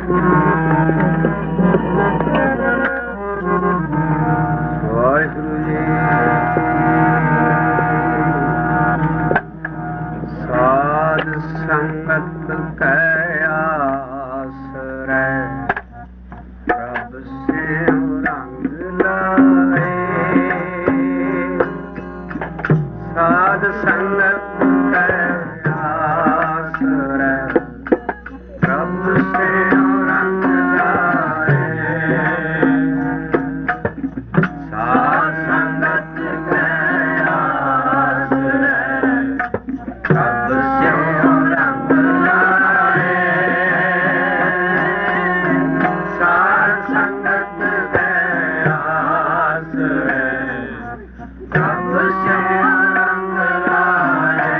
ਵਾਹਿਗੁਰੂ ਜੀ। ਸਾਧ ਸੰਗਤ ਕੈ ਆਸਰੈ, ਪ੍ਰਭ ਸਿਉ ਰੰਗ ਲਾਏ। ਸਾਧ ਸੰਗਤ ਕੈ ਆਸਰੈ, ਪ੍ਰਭ ਸਿਉ ਰੰਗ ਲਾਏ। ਸਾਧ ਸੰਗਤ ਕੈ ਆਸਰੈ, ਪ੍ਰਭ ਸਿਉ ਰੰਗ ਲਾਏ। ਸਾਧ ਸੰਗਤ ਕੈ ਆਸਰੈ, ਪ੍ਰਭ ਸਿਉ ਰੰਗ ਲਾਏ।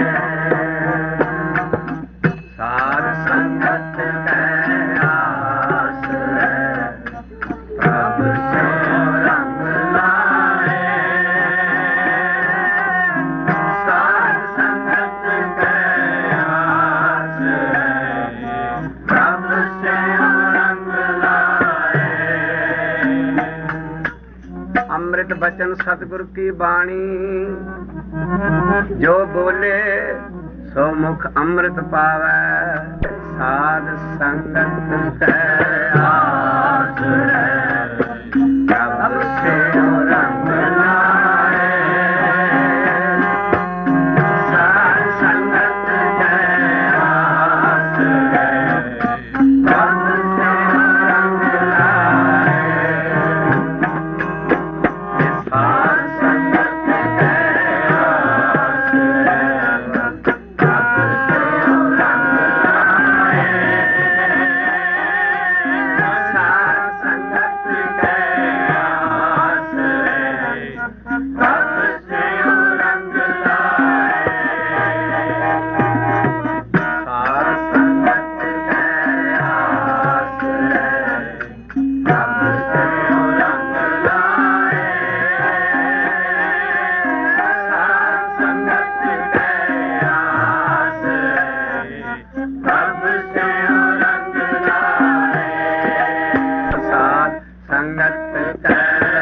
ਸਾਧ ਸੰਗਤ ਕੈ ਆਸਰੈ, ਪ੍ਰਭ ਸਿਉ ਰੰਗ ਲਾਏ। ਸਾਧ ਸੰਗਤ ਕੈ ਆਸਰੈ, ਪ੍ਰਭ ਸਿਉ ਰੰਗ ਲਾਏ। ਅੰਮ੍ਰਿਤ ਬਚਨ ਸਤਿਗੁਰ ਕੀ ਬਾਣੀ, ਜੋ ਬੋਲੇ ਸੋ ਮੁਖ ਅੰਮ੍ਰਿਤ ਪਾਵੈ। ਸਾਧ ਸੰਗਤ ਕੈ ਆਸਰੈ, ਪ੍ਰਭ ਸਿਉ ਰੰਗ ਲਾਏ। ਸਾਧ ਸੰਗਤ ਕੈ ਆਸਰੈ, ਪ੍ਰਭ ਸਿਉ ਰੰਗ ਲਾਏ। ਸਾਧ ਸੰਗਤ ਕੈ ਆਸਰੈ, ਪ੍ਰਭ ਸਿਉ ਰੰਗ ਲਾਏ। ਸਾਧ ਸੰਗਤ ਕੈ ਆਸਰੈ, ਪ੍ਰਭ ਸਿਉ ਰੰਗ ਲਾਏ। ਸਾਧ ਸੰਗਤ ਕੈ ਆਸਰੈ, ਪ੍ਰਭ ਸਿਉ ਰੰਗ ਲਾਏ। ਸਾਧ ਸੰਗਤ ਕੈ ਆਸਰੈ, ਪ੍ਰਭ ਸਿਉ ਰੰਗ ਲਾਏ। ਸਾਧ ਸੰਗਤ ਕੈ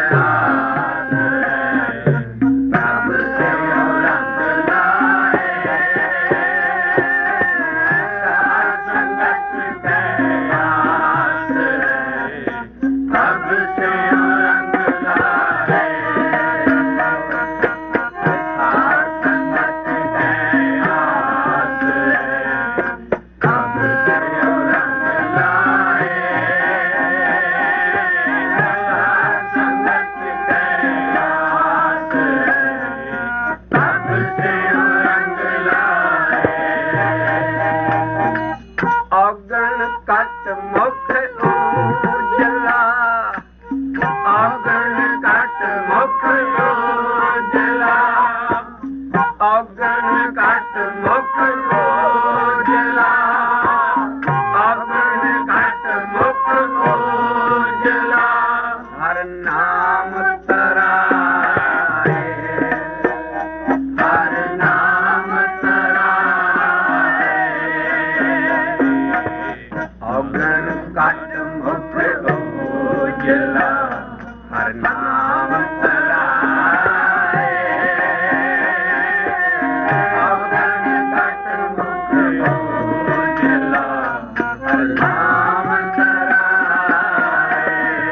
ਆਸਰੈ, ਪ੍ਰਭ ਸਿਉ ਰੰਗ ਲਾਏ। ਸਾਧ ਸੰਗਤ ਕੈ ਆਸਰੈ, ਪ੍ਰਭ ਸਿਉ ਰੰਗ ਲਾਏ। ਸਾਧ ਸੰਗਤ ਕੈ ਆਸਰੈ, ਪ੍ਰਭ ਸਿਉ ਰੰਗ ਲਾਏ। ਸਾਧ ਸੰਗਤ ਕੈ ਆਸਰੈ, ਪ੍ਰਭ ਸਿਉ ਰੰਗ ਲਾਏ। ਔਗਣ ਕਟ ਮੁਖ ਉਜਲਾ, ਔਗਣ ਕਟ ਮੁਖ ਉਜਲਾ। ਔਗਣ ਕਟ ਮੁਖ ਉਜਲਾ, ਔਗਣ ਕਟ ਮੁਖ ਉਜਲਾ। ਹਰ ਨਾਮ ਤਰਾਏ, ਹਰ ਨਾਮ ਤਰਾਏ। ਔਗਣ ਕਟ ਮੁਖ ਉਜਲਾ, ਹਰ ਨਾਮ ਤਰਾਏ। ਔਗਣ ਕਟ ਮੁਖ ਉਜਲਾ, ਹਰ ਨਾਮ ਤਰਾਏ।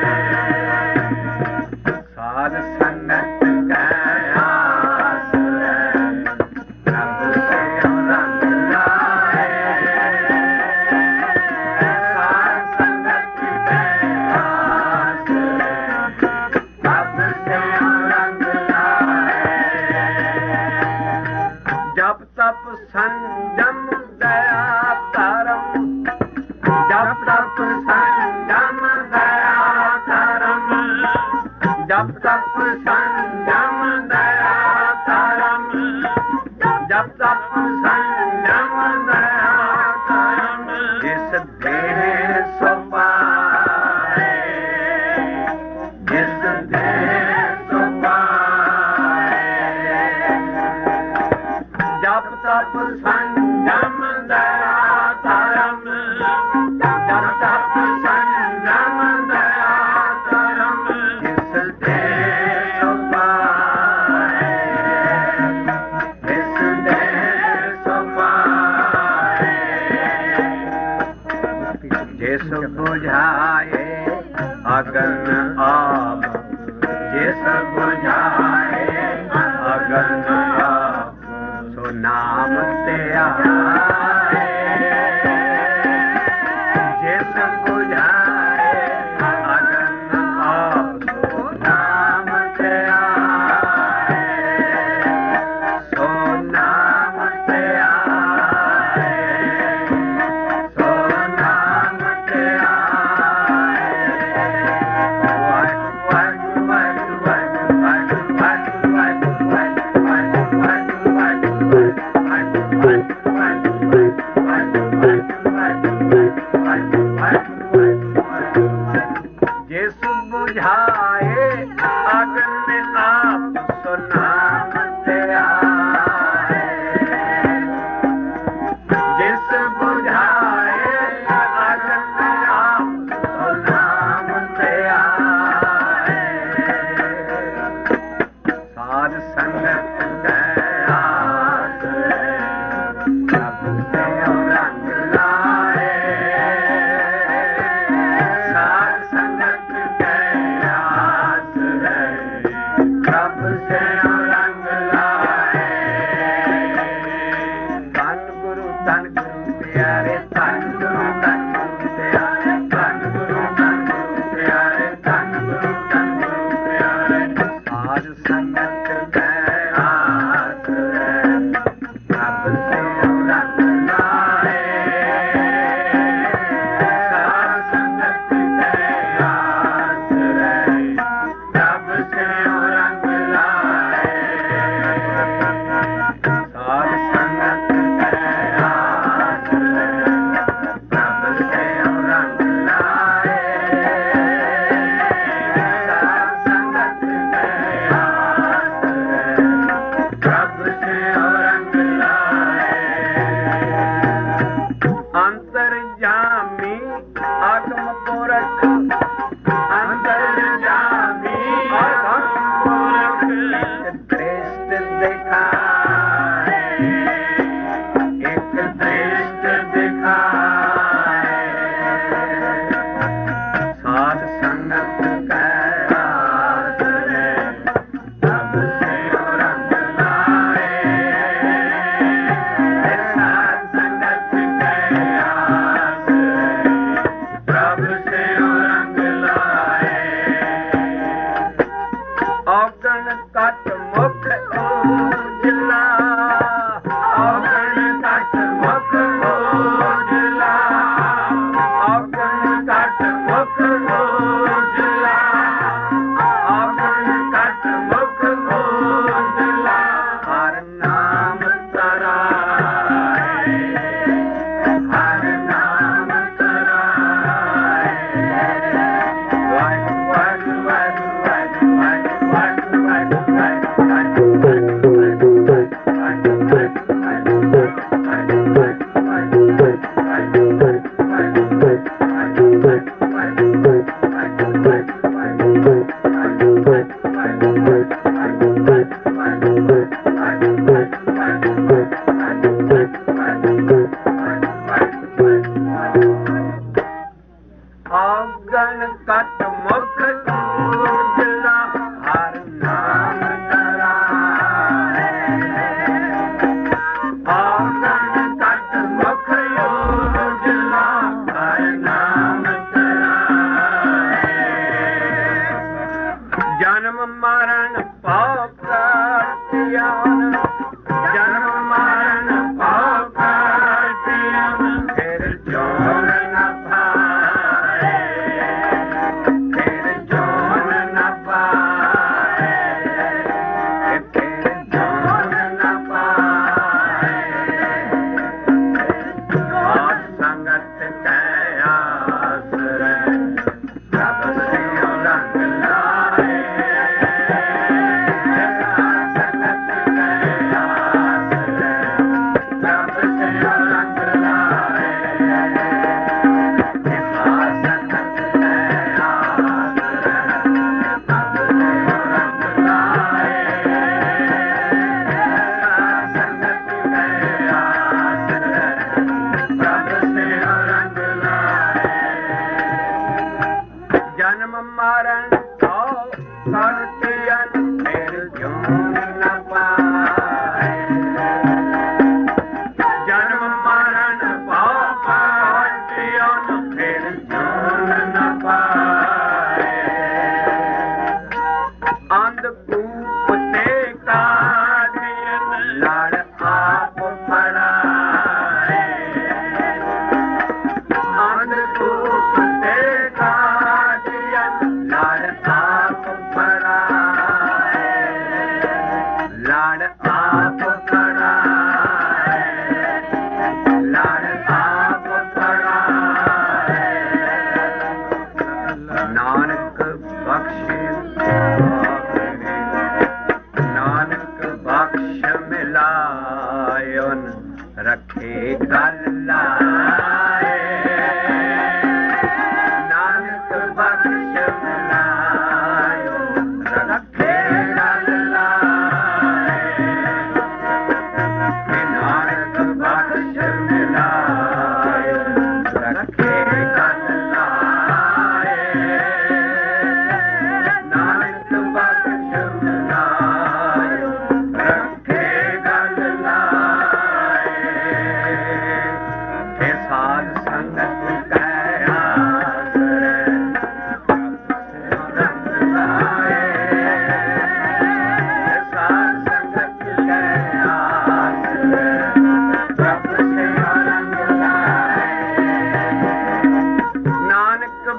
ਸਾਧ ਸੰਗਤ ਕੈ ਆਸਰੈ, ਪ੍ਰਭ ਸਿਉ ਰੰਗ ਲਾਏ। ਸਾਧ ਸੰਗਤ ਕੈ ਆਸਰੈ, ਪ੍ਰਭ ਸਿਉ ਰੰਗ ਲਾਏ। ਜਪ ਤਪ ਸੰਜਮ ਦਇਆ ਧਰਮ, ਜਪ ਤਪ ਸੰਜਮ ਦਇਆ ਧਰਮ। ਜਪ ਤਪ ਸੰਜਮ ਦਇਆ ਧਰਮ, ਜਪ ਤਪ ਸੰਜਮ ਦਇਆ ਧਰਮ। ਜਿਸ ਦੇਹ ਸੋ ਪਾਏ, ਜਿਸ ਦੇਹ ਸੋ ਪਾਏ। ਜਪ ਤਪ ਸੰਜਮ ਦਇਆ ਧਰਮ,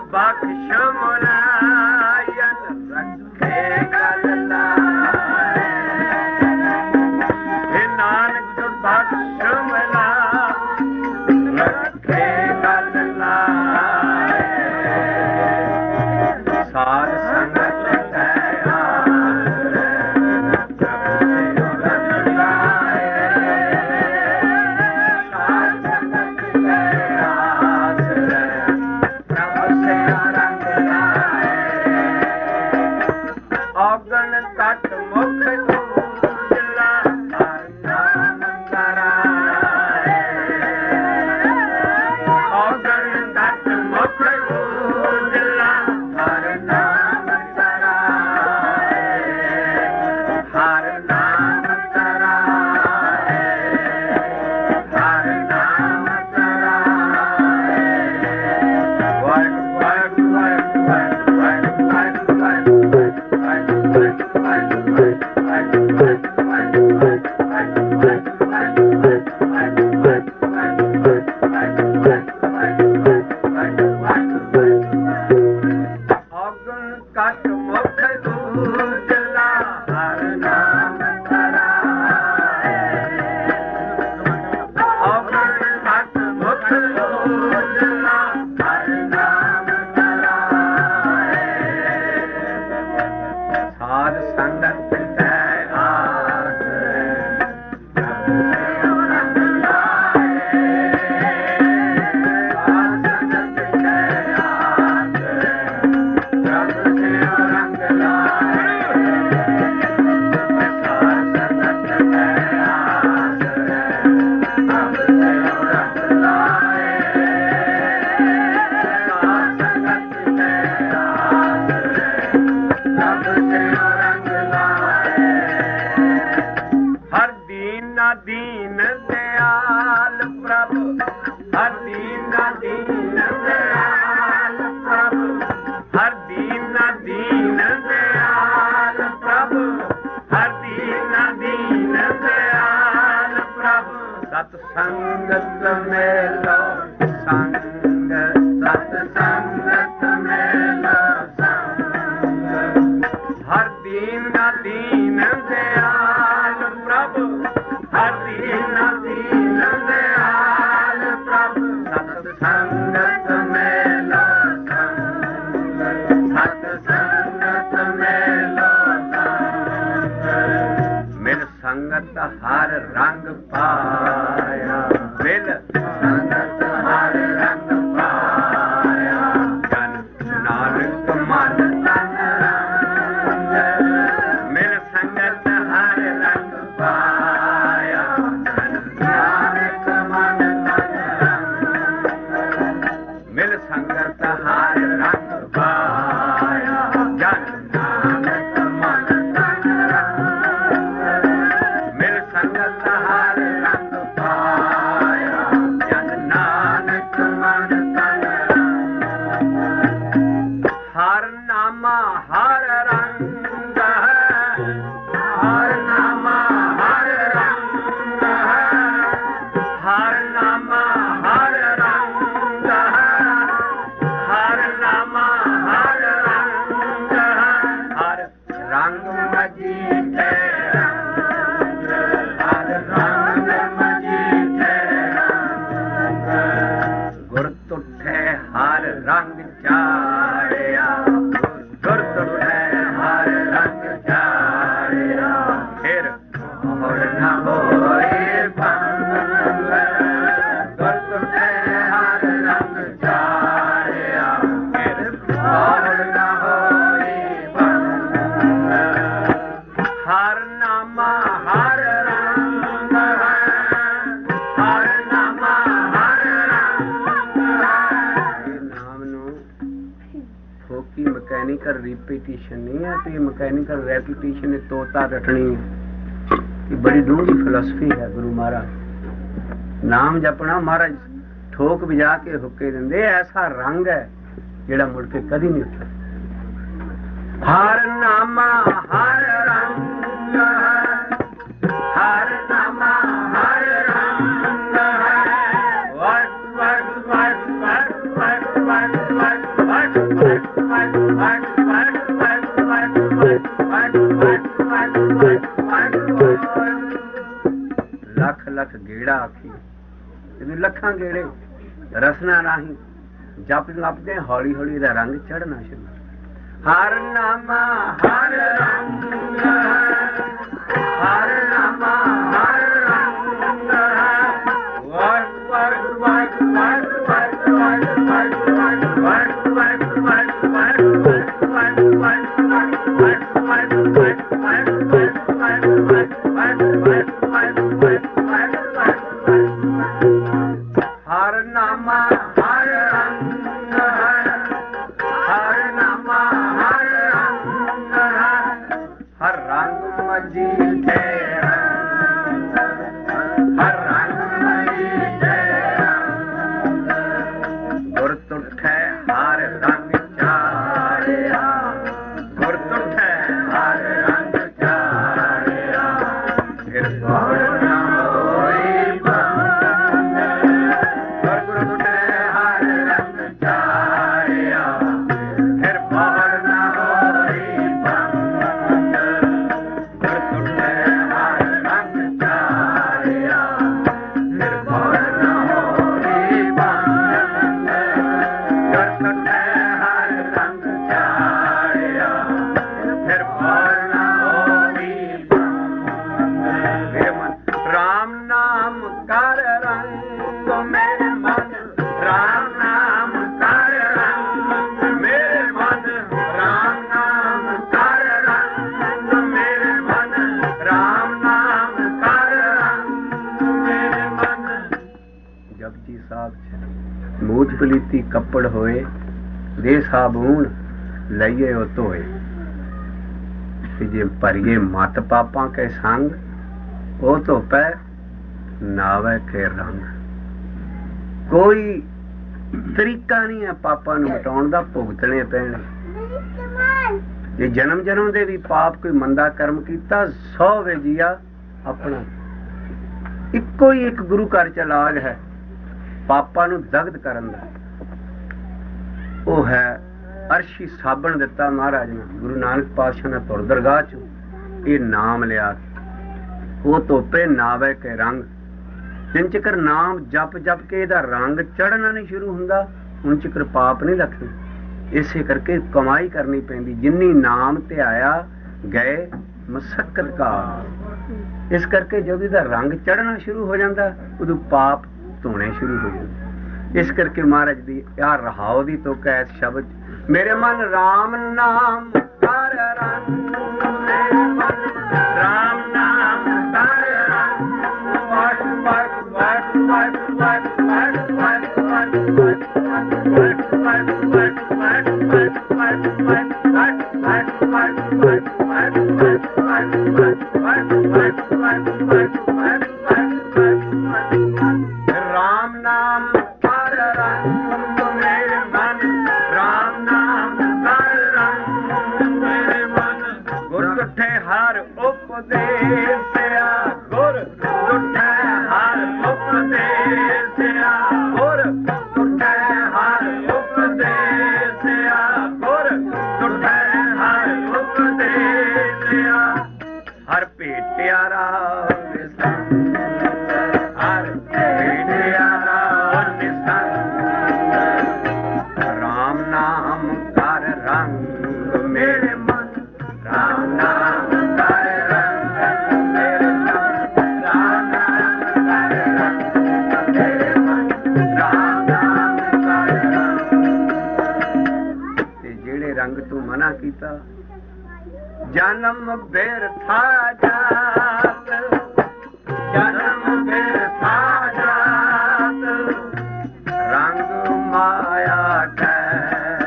ਬਖਸ਼ ਮੁਲਾਇਨ ਰੱਖੇ ਗੱਲ ਲਾਏ ਇਹ ਨਾਨਕ ਗੁਰ ਬਖਸ਼ ਮੁਲਾਇਨ ਰੱਖੇ ਗੱਲ ਲਾਏ ਸਾਧ ਸੰਗਤ हर रंग पाया मिल संगत हर रंग पाया जन नानक मन तन रंग मिल संगत हर रंग पाया जन नानक मन तन रंग मिल संगत हर रंग पाया जन नानक मन तन रंग संगत हर रंग पाया जन नानक मन तन हर नामा हर रंग है हर नामा हर रंग है हर नामा हर रंग है हर नामा हर रंग है हर रंग मजीद हर रंग चाड़िया गुर तुठे हर रंग चाड़िया फिर और न होए भंग गुर तुठे हर रंग चाड़िया फिर और न होए भंग हर नामा हर रंग है हर नामा हर रंग है फोकी मैकेनिकल रिपीटिशन नहीं है तो ये मैकेनिकल रेपिटेशन तोता रटनी है। ये बड़ी डूंगी फिलोसफी है गुरु महाराज नाम जपना महाराज ठोक बजा के हुक्के देंदे ऐसा रंग है जेड़ा मुड़ के कदी नहीं उठता। हर नामा हर रंग है हर नामा हर रंग है वट वट वट वट वट वट वट ਲੱਖ ਲੱਖ ਗੇੜਾ ਆਖੀ ਇਹਨੂੰ ਲੱਖਾਂ ਗੇੜੇ ਰਸਨਾ ਰਾਹੀਂ ਜਪ ਲੱਭਦੇ ਹੌਲੀ ਹੌਲੀ ਦਾ ਰੰਗ ਚੜਨਾ ਸ਼ੁਰੂ ਹਰ ਨਾਮਾ ਹਰ ਰੰਗ ਹਰ ਨਾਮਾ ਹਰ ਰੰਗ ਵਾਰ ਵਾਰ ਵਾਰ ਵਾਰ ਵਾਰ ਵਾਰ ਵਾਰ ਵਾਰ ਹਰ ਨਾਮਾ ਹਰ ਰੰਗ ਹਰ ਨਾਮਾ ਹਰ ਰੰਗ ਹਰ ਰੰਗ ਮਜੀ ਤੇਰਾ ਹਰ ਰੰਗ ਮਜੀ ਤੇਰਾ ਗੁਰ ਤੁਠੈ ਹਰ ਰੰਗ ਚਾੜਿਆ ਗੁਰ ਤੁਠੈ ਹਰ ਰੰਗ ਚਾੜਿਆ ਫਿਰ ਪੌੜ ਨਾ ਹੋਈ ਬੰਦ ਗੁਰ ਗੁਰ ਤੁਠੈ ਹਰ ਰੰਗ ਚਾੜਿਆ ਫਿਰ ਪੌੜ ਨਾ ਹੋਈ ਬੰਦ ਗੁਰ ਤੁਠੈ ਹਰ ਰੰਗ ਚਾੜਿਆ ਫਿਰ ਪੌੜ ਨਾ ਹੋਈ ਬੰਦ ਗੁਰ ਤੁਠੈ ਹਰ ਰੰਗ ਚਾੜਿਆ ਫਿਰ ਪੌੜ ਨਾ ਹੋਈ ਮੇਰੇ ਮਨ ਰਾਮ ਨਾਮ ਕਰ ਰੰਗ ਮੇਰੇ ਮਨ ਰਾਮ ਨਾਮ ਕਰ ਰੰਗ ਮੇਰੇ ਮਨ ਰਾਮ ਨਾਮ ਕਰ ਰੰਗ ਮੇਰੇ ਮਨ ਰਾਮ ਨਾਮ ਕਰ ਰੰਗ ਮੇਰੇ ਮਨ ਜਪਜੀ ਸਾਹਿਬ ਚ ਮੂਝ ਪਲੀਤੀ ਕੱਪੜ ਹੋਏ ਦੇ ਸਾਬੂਨ ਲਈਏ ਉਹ ਧੋਏ ਤੇ ਜੇ ਭਰੀਏ ਮਤ ਪਾਪਾਂ ਕੇ ਸੰਗ ਉਹ ਧੋਪੈ ਨਾਵੇ ਕੇ ਰੰਗ ਕੋਈ ਤਰੀਕਾ ਨਹੀਂ ਹੈ ਪਾਪਾਂ ਨੂੰ ਮਿਟਾਉਣ ਦਾ ਭੁਗਤਣੇ ਪੈਣ ਜੇ ਜਨਮ ਜਨਮ ਦੇ ਵੀ ਪਾਪ ਕੋਈ ਮੰਦਾ ਕਰਮ ਕੀਤਾ 100 ਵੇ ਜੀਆ ਆਪਣਾ ਇੱਕੋ ਹੀ ਇੱਕ ਗੁਰੂ ਘਰ ਚ ਇਲਾਜ ਹੈ ਪਾਪਾਂ ਨੂੰ ਦਗਧ ਕਰਨ ਦਾ ਉਹ ਹੈ ਅਰਸ਼ੀ ਸਾਬਣ ਦਿੱਤਾ ਮਹਾਰਾਜ ਨੇ ਗੁਰੂ ਨਾਨਕ ਪਾਤਸ਼ਾਹ ਨੇ ਤੁਰ ਦਰਗਾਹ ਚ ਇਹ ਨਾਮ ਲਿਆ ਉਹ ਧੋਪੇ ਨਾਵੇ ਕੇ ਰੰਗ ਜਿੰਨ ਚਿਕਰ ਨਾਮ ਜਪ ਜਪ ਕੇ ਇਹਦਾ ਰੰਗ ਚੜ੍ਹਨਾ ਨਹੀਂ ਸ਼ੁਰੂ ਹੁੰਦਾ ਹੁਣ ਚਿਕਰ ਪਾਪ ਨਹੀਂ ਲੱਗਦੇ ਇਸੇ ਕਰਕੇ ਕਮਾਈ ਕਰਨੀ ਪੈਂਦੀ ਜਿੰਨੀ ਨਾਮ ਧਿਆਇਆ ਗਏ ਮਸਕਤ ਕਾ ਇਸ ਕਰਕੇ ਜਦੋਂ ਇਹਦਾ ਰੰਗ ਚੜ੍ਹਨਾ ਸ਼ੁਰੂ ਹੋ ਜਾਂਦਾ ਉਦੋਂ ਪਾਪ ਧੋਣੇ ਸ਼ੁਰੂ ਹੋ ਜਾਂਦੇ ਇਸ ਕਰਕੇ ਮਹਾਰਾਜ ਦੀ ਆ ਰਹਾਉ ਦੀ ਤੁਕ ਐ ਸ਼ਬਦ ਮੇਰੇ ਮਨ ਰਾਮ ਨਾਮ ਕਰ ਰੰਗ ਮੇਰੇ ਮਨ ਰਾਮ ਨਾਮ ਕਰ ਰੰਗ ਵਾਟ ਵਾਟ ਵਾਟ ਵਾਟ ਵਾਟ ਵਾਟ ਵਾਟ ਵਾਟ ਰਾਮ ਨਾਮ ਕਰ ਰੰਗ ਮੇਰੇ ਮਨ ਰਾਮ ਨਾਮ ਕਰ ਰੰਗ ਮੇਰੇ ਮਨ ਗੁਰ ਤੁਠੇ ਹਰ ਉਪਦੇਸਿਆ ਗੁਰ ਤੁਠੇ ਹਰ ਉਪਦੇਸਿਆ ਗੁਰ ਤੁਠੇ ਹਰ ਉਪਦੇਸਿਆ ਗੁਰ ਤੁਠੇ ਹਰ ਉਪਦੇਸਿਆ ਹਰ ਭੇਟਿਆ ਰਾਮ ਸੰਗ ਹਰ ਭੇਟਿਆ ਰਾਮ ਸੰਗ ਰਾਮ ਨਾਮ ਕਰ ਰੰਗ ਮੇਰੇ ਮਨ ਰਾਮ ਨਾਮ ਕਰ ਰੰਗ ਮੇਰੇ ਮਨ ਰਾਮ ਨਾਮ ਕਰ ਰੰਗ ਮੇਰੇ ਮਨ ਰਾਮ ਨਾਮ ਕਰ ਰੰਗ ਤੇ ਜਿਹੜੇ ਰੰਗ ਤੂੰ ਮਨਾ ਕੀਤਾ ਜਨਮ ਬਿਰਥਾ ਜਾਤ ਜਨਮ ਬਿਰਥਾ ਜਾਤ ਰੰਗ ਮਾਇਆ ਕੈ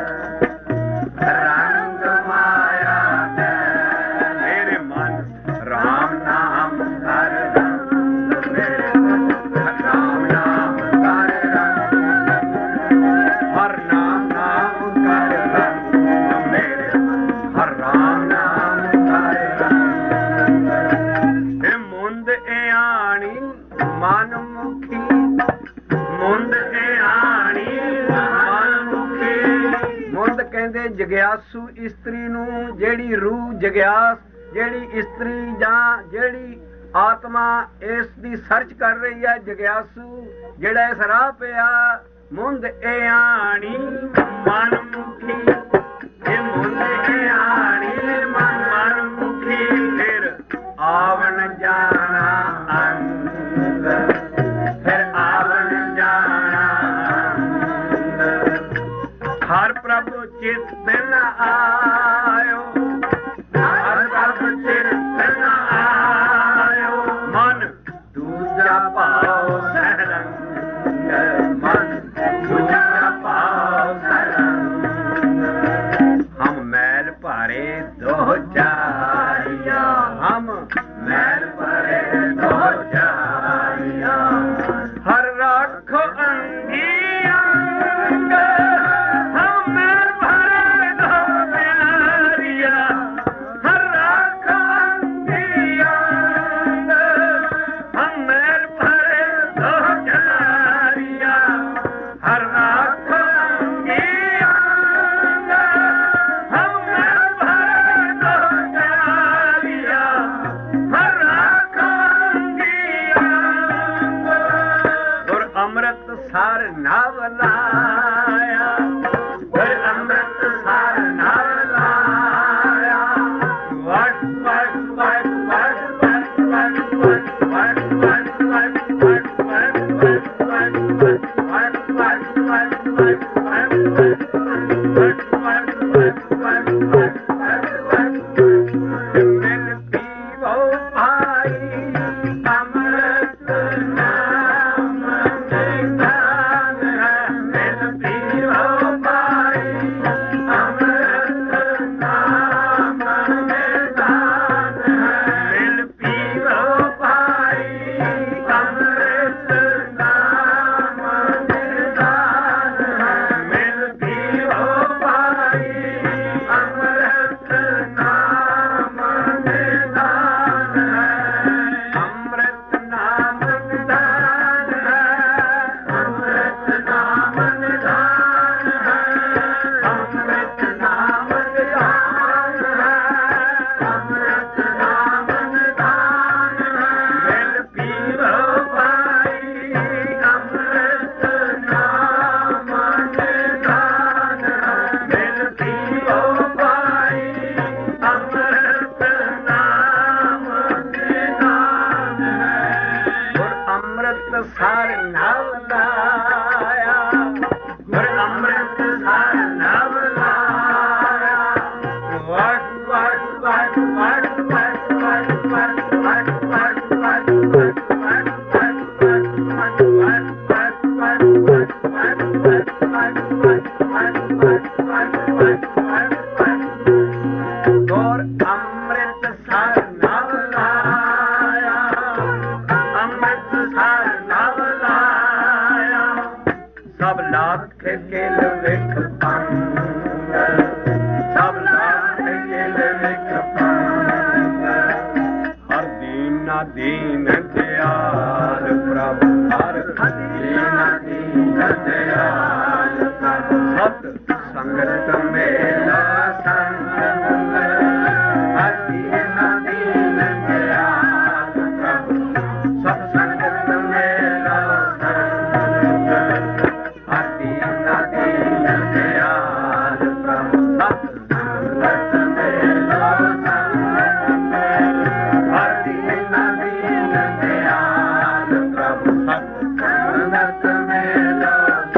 ਰੰਗ ਮਾਇਆ ਕੈ ਮੇਰੇ ਮਨ ਰਾਮ ਨਾਮ ਕਰ ਰੰਗ ਮੇਰੇ ਮਨ ਰਾਮ ਨਾਮ ਕਰ ਰੰਗ ਹਰ ਨਾਮ ਨਾਮ ਕਰ ਰੰਗ ਮੇਰੇ ਮਨ ਹਰ ਰਾਮ ਨਾਮ ਕਰ ਰੰਗ ਇਹ ਮੁੰਦ ਇਆਣੀ ਕਹਿੰਦੇ ਜਗਿਆਸੂ ਇਸਤਰੀ ਨੂੰ, ਜਿਹੜੀ ਰੂਹ ਜਗਿਆਸ, ਜਿਹੜੀ ਇਸਤਰੀ ਜਾਂ ਜਿਹੜੀ ਆਤਮਾ ਇਸ ਦੀ ਸਰਚ ਕਰ ਰਹੀ ਹੈ, ਜਗਿਆਸੂ ਜਿਹੜਾ ਇਸ ਰਾਹ ਪਿਆ ਮੁੰਦ ਇਆਣੀ ਮਨ ਮੁਖੀ, ਇਹ ਮੁੰਦ ਇਆਣੀ ਮਨ ਮੁਖੀ, ਫਿਰ ਆਵਣ ਜਾਣਾ ਅੰਗ, ਫਿਰ ਆਵਣ ਜਾਣਾ ਅੰਗ, ਹਰ ਪ੍ਰਭ ਚਿਤ ਬਿਨ ਆਇਓ, ਹਰ ਪ੍ਰਭ ਚਿਤ ਬਿਨ ਆਇਓ, ਮਨ ਦੂਜਾ ਭਾਉ ਸਰੰਗ, ਮਨ ਦੂਜਾ ਭਾਉ ਸਰੰਗ, ਹਮ ਮੈਲ ਭਾਰੇ ਦੋ ਚਾਰਿਆ, ਹਮ ਮੈਲ ਭਰੇ ਦੋ ਚਾਰਿਆ, ਹਰ ਰੱਖੋ ਅੰਗੀ ਅੰਗ, ਹਮ ਮੈਲ ਭਰੇ ਦੋ ਪਿਆਰਿਆ, ਹਰ ਰੱਖੋ ਅੰਗੀ ਅੰਗ, ਹਮ ਮੈਲ ਭਰੇ ਦੋ ਚਾਰਿਆ, ਹਰ ਰੱਖੋ ਅੰਗੀ ਅੰਗ, ਹਮ ਮੈਲ ਭਰੇ ਦੋ ਚਾਰਿਆ, ਹਰ ਰੱਖੋ ਅੰਗੀ ਅੰਗ, ਗੁਰ ਅੰਮ੍ਰਿਤ ਸਰ ਨਵ ਲਾਇਆ, ਗੁਰ ਅੰਮ੍ਰਿਤ ਸਰ ਨਵ ਲਾਇਆ, ਵਟ ਵਟ ਵਟ ਵਟ ਵਟ ਵਟ ਵਟ ਵਟ ਵਟ ਮਿਲ ਪੀਵੋ ਭਾਈ ਅੰਮ੍ਰਿਤ ਨਾਮ ਨਿਧਾਨ ਹੈ, ਮਿਲ ਪੀਵੋ ਭਾਈ ਅੰਮ੍ਰਿਤ ਨਾਮ ਨਿਧਾਨ ਹੈ, ਮਿਲ ਪੀਵੋ ਭਾਈ ਅੰਮ੍ਰਿਤ ਨਾਮ ਨਿਧਾਨ ਹੈ, ਮਿਲ ਪੀਵੋ ਭਾਈ ਅੰਮ੍ਰਿਤ ਨਾਮ ਨਿਧਾਨ ਹੈ, ਅੰਮ੍ਰਿਤ ਨਾਮ ਨਿਧਾਨ ਹੈ, ਅੰਮ੍ਰਿਤ ਨਾਮ ਨਿਧਾਨ ਹੈ, ਅੰਮ੍ਰਿਤ ਨਾਮ ਨਿਧਾਨ ਹੈ, ਅੰਮ੍ਰਿਤ ਨਾਮ ਨਿਧਾਨ ਹੈ, ਮਿਲ ਪੀਵੋ ਭਾਈ ਅੰਮ੍ਰਿਤ ਨਾਮ ਨਿਧਾਨ ਹੈ, ਮਿਲ ਪੀਵੋ ਭਾਈ ਅੰਮ੍ਰਿਤ ਨਾਮ ਨਿਧਾਨ ਹੈ, ਗੁਰ ਅੰਮ੍ਰਿਤ ਸਰ ਨਵ ਲਾਇਆ, ਗੁਰ ਅੰਮ੍ਰਿਤ ਸਰ ਨਵ ਲਾਇਆ, ਵਟ ਵਟ ਵਟ ਵਟ ਵਟ ਵਟ ਵਟ ਵਟ ਵਟ ਗੁਰ ਅੰਮ੍ਰਿਤ ਸਰ ਨਵ ਲਾਇਆ, ਅੰਮ੍ਰਿਤ ਸਰ ਨਵ ਲਾਇਆ, ਸਭ ਲਾਖ ਕਿਲ ਵਿਖ ਪੰਗ, ਸਭ ਲਾਖ ਕਿਲ ਵਿਖ ਪੰਗ, ਹਰ ਦੀਨਾ ਦੀਨ ਦਿਆਲ ਪ੍ਰਭ, ਹਰ ਦੀਨਾ ਦੀਨ ਦਿਆਲ ਪ੍ਰਭ, ਸਤ ਸੰਗਤ ਮੇਲਾ ਸੰਗ, ਹਰ ਦੀਨਾ ਦੀਨ ਦਿਆਲ ਪ੍ਰਭ, ਸਤ ਸੰਗਤ ਮੇਲਾ ਸੰਗ, ਹਰ ਦੀਨਾ ਦੀਨ ਦਿਆਲ ਪ੍ਰਭ, ਸਤ ਸੰਗਤ ਮੇਲਾ ਸੰਗ, ਹਰ ਦੀਨਾ ਦੀਨ ਦਿਆਲ ਪ੍ਰਭ, ਸਤ ਸੰਗਤ ਮੇਲਾ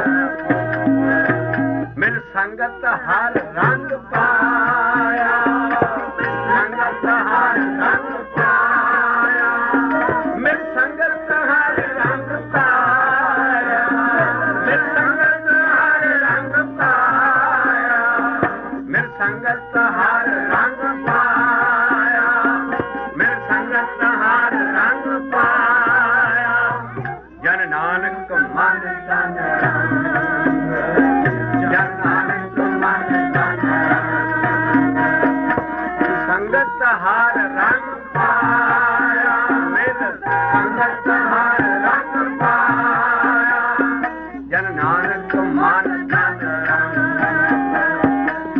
ਸੰਗ, ਮਿਲ ਸੰਗਤ ਹਰ ਰੰਗ ਪਾਇਆ, ਸੰਗਤ ਹਰ ਰੰਗ ਪਾਇਆ, ਮਿਲ ਸੰਗਤ ਹਰ ਰੰਗ ਪਾਇਆ, ਮਿਲ ਸੰਗਤ ਹਰ ਰੰਗ ਪਾਇਆ, ਮਿਲ ਸੰਗਤ ਹਰ ਰੰਗ ਪਾਇਆ, ਮਿਲ ਸੰਗਤ ਹਰ ਰੰਗ ਪਾਇਆ, ਜਨ ਨਾਨਕ ਮਨ ਤਨ ਰੰਗ, ਜਨ ਨਾਨਕ ਮਨ ਤਨ ਰੰਗ, ਸੰਗਤ ਹਰ ਰੰਗ ਪਾਇਆ, ਮਿਲ ਸੰਗਤ ਹਰ ਰੰਗ ਪਾਇਆ, ਜਨ ਨਾਨਕ ਮਨ ਤਨ ਰੰਗ,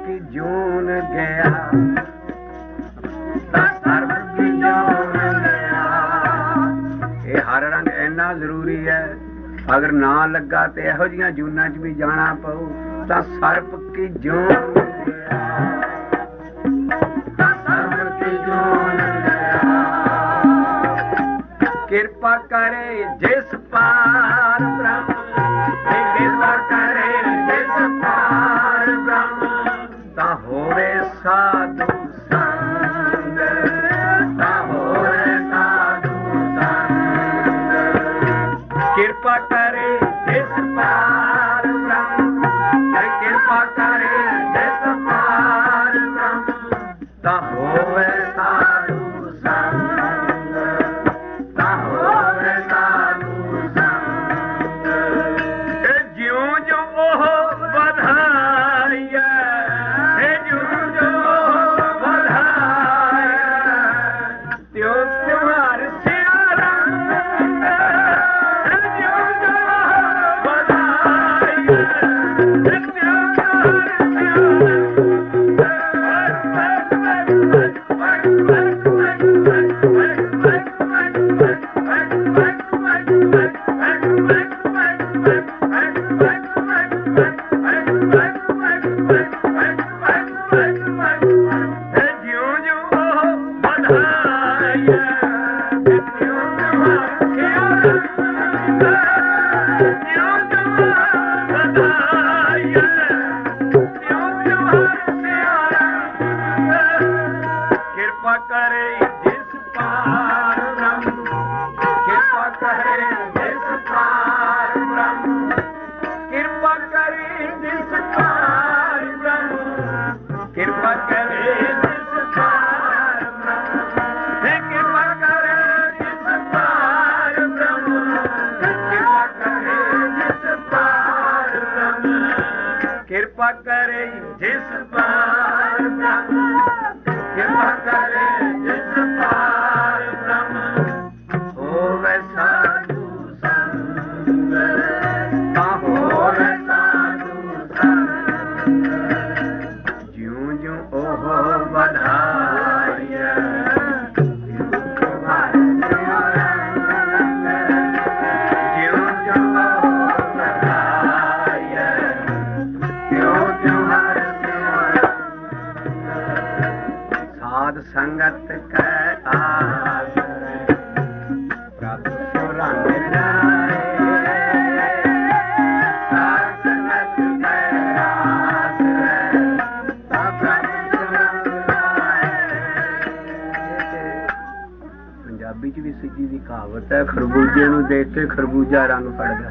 ਕੀ ਜੂਨ ਗਿਆ, ਤਾਂ ਸਰਬ ਕੀ ਜੂਨ ਗਿਆ। ਇਹ ਹਰ ਰੰਗ ਇੰਨਾ ਜ਼ਰੂਰੀ ਹੈ, ਅਗਰ ਨਾ ਲੱਗਾ ਤੇ ਇਹੋ ਜਿਹੀਆਂ ਜੂਨਾਂ 'ਚ ਵੀ ਜਾਣਾ ਪਊ। ਤਾਂ ਸਰਬ ਕੀ ਜੂਨ ਗਿਆ, ਤਾਂ ਸਰਬ ਕੀ ਜੂਨ ਗਿਆ। ਕਿਰਪਾ ਕਰੇ ਜਿਸ ਪਾਰ ਬ੍ਰਹਮ, ਕਿਰਪਾ ਕਰੇ ਜਿਸ ਪਾਰ ਬ੍ਰਹਮ। ਤਾਂ ਹੋਵੇ ਸਾਧੂ ਸੰਗ, ਤਾਂ ਹੋਵੇ ਸਾਧੂ ਸੰਗ। ਕਿਰਪਾ ਕਰੇ ਜਿਸ ਪਾਰ ਬ੍ਰਹਮ, ਕਿਰਪਾ ਕਰੇ ਜਿਸ ਪਾਰ ਬ੍ਰਹਮ। ਤਾਂ ਹੋਵੇ ਸਾਧੂ ਸੰਗ, ਤਾਂ ਹੋਵੇ ਸਾਧੂ ਸੰਗ। ਇਹ ਜਿਉਂ ਜਿਉਂ ਉਹ ਵਧਾਈਐ, ਇਹ ਜਿਉਂ ਜਿਉਂ ਉਹ ਵਧਾਈਐ, ਤਿਉਂ ਤਿਉਂ ਹਰ ਸਿਆ ਰੰਗ। ਇਹ ਜਿਉਂ ਜਿਉਂ ਉਹ ਵਧਾਈਐ, ਇਹ ਤਿਉਂ ਤਿਉਂ ਹਰ ਸਿਆ ਕਿਰਪਾ ਕਰੇ ਜਿਸ ਪਾਰ ਬ੍ਰਹਮ, ਕਿਰਪਾ ਕਰੇ ਜਿਸ ਪਾਰ ਬ੍ਰਹਮ। ਹੋਵੇ ਸਾਧੂ ਸੰਗ, ਤਾਂ ਹੋਵੇ ਸਾਧੂ ਸੰਗ। ਜਿਉਂ ਜਿਉਂ ਉਹ ਵਧਾਈਐ, ਜਿਉਂ ਜਿਉਂ ਹਰ ਸਿਆ ਰੰਗ। ਜਿਉਂ ਜਿਉਂ ਉਹ ਵਧਾਈਐ, ਤਿਉਂ ਤਿਉਂ ਹਰ ਸਿਆ ਰੰਗ। ਸਾਧ ਸੰਗਤ ਕੈ ਆਸਰੇ, ਪ੍ਰਭ ਸਿਉ ਰੰਗ ਲਾਏ। ਸਾਧ ਸੰਗਤ ਕੈ ਆਸਰੇ, ਤਾਂ ਪ੍ਰਭ ਸਿਉ ਰੰਗ ਲਾਏ। ਪੰਜਾਬੀ 'ਚ ਵੀ ਸਿੱਧੀ ਦੀ ਕਹਾਵਤ ਹੈ, ਖਰਬੂਜੇ ਨੂੰ ਦੇਖ ਕੇ ਖਰਬੂਜਾ ਰੰਗ ਫੜਦਾ।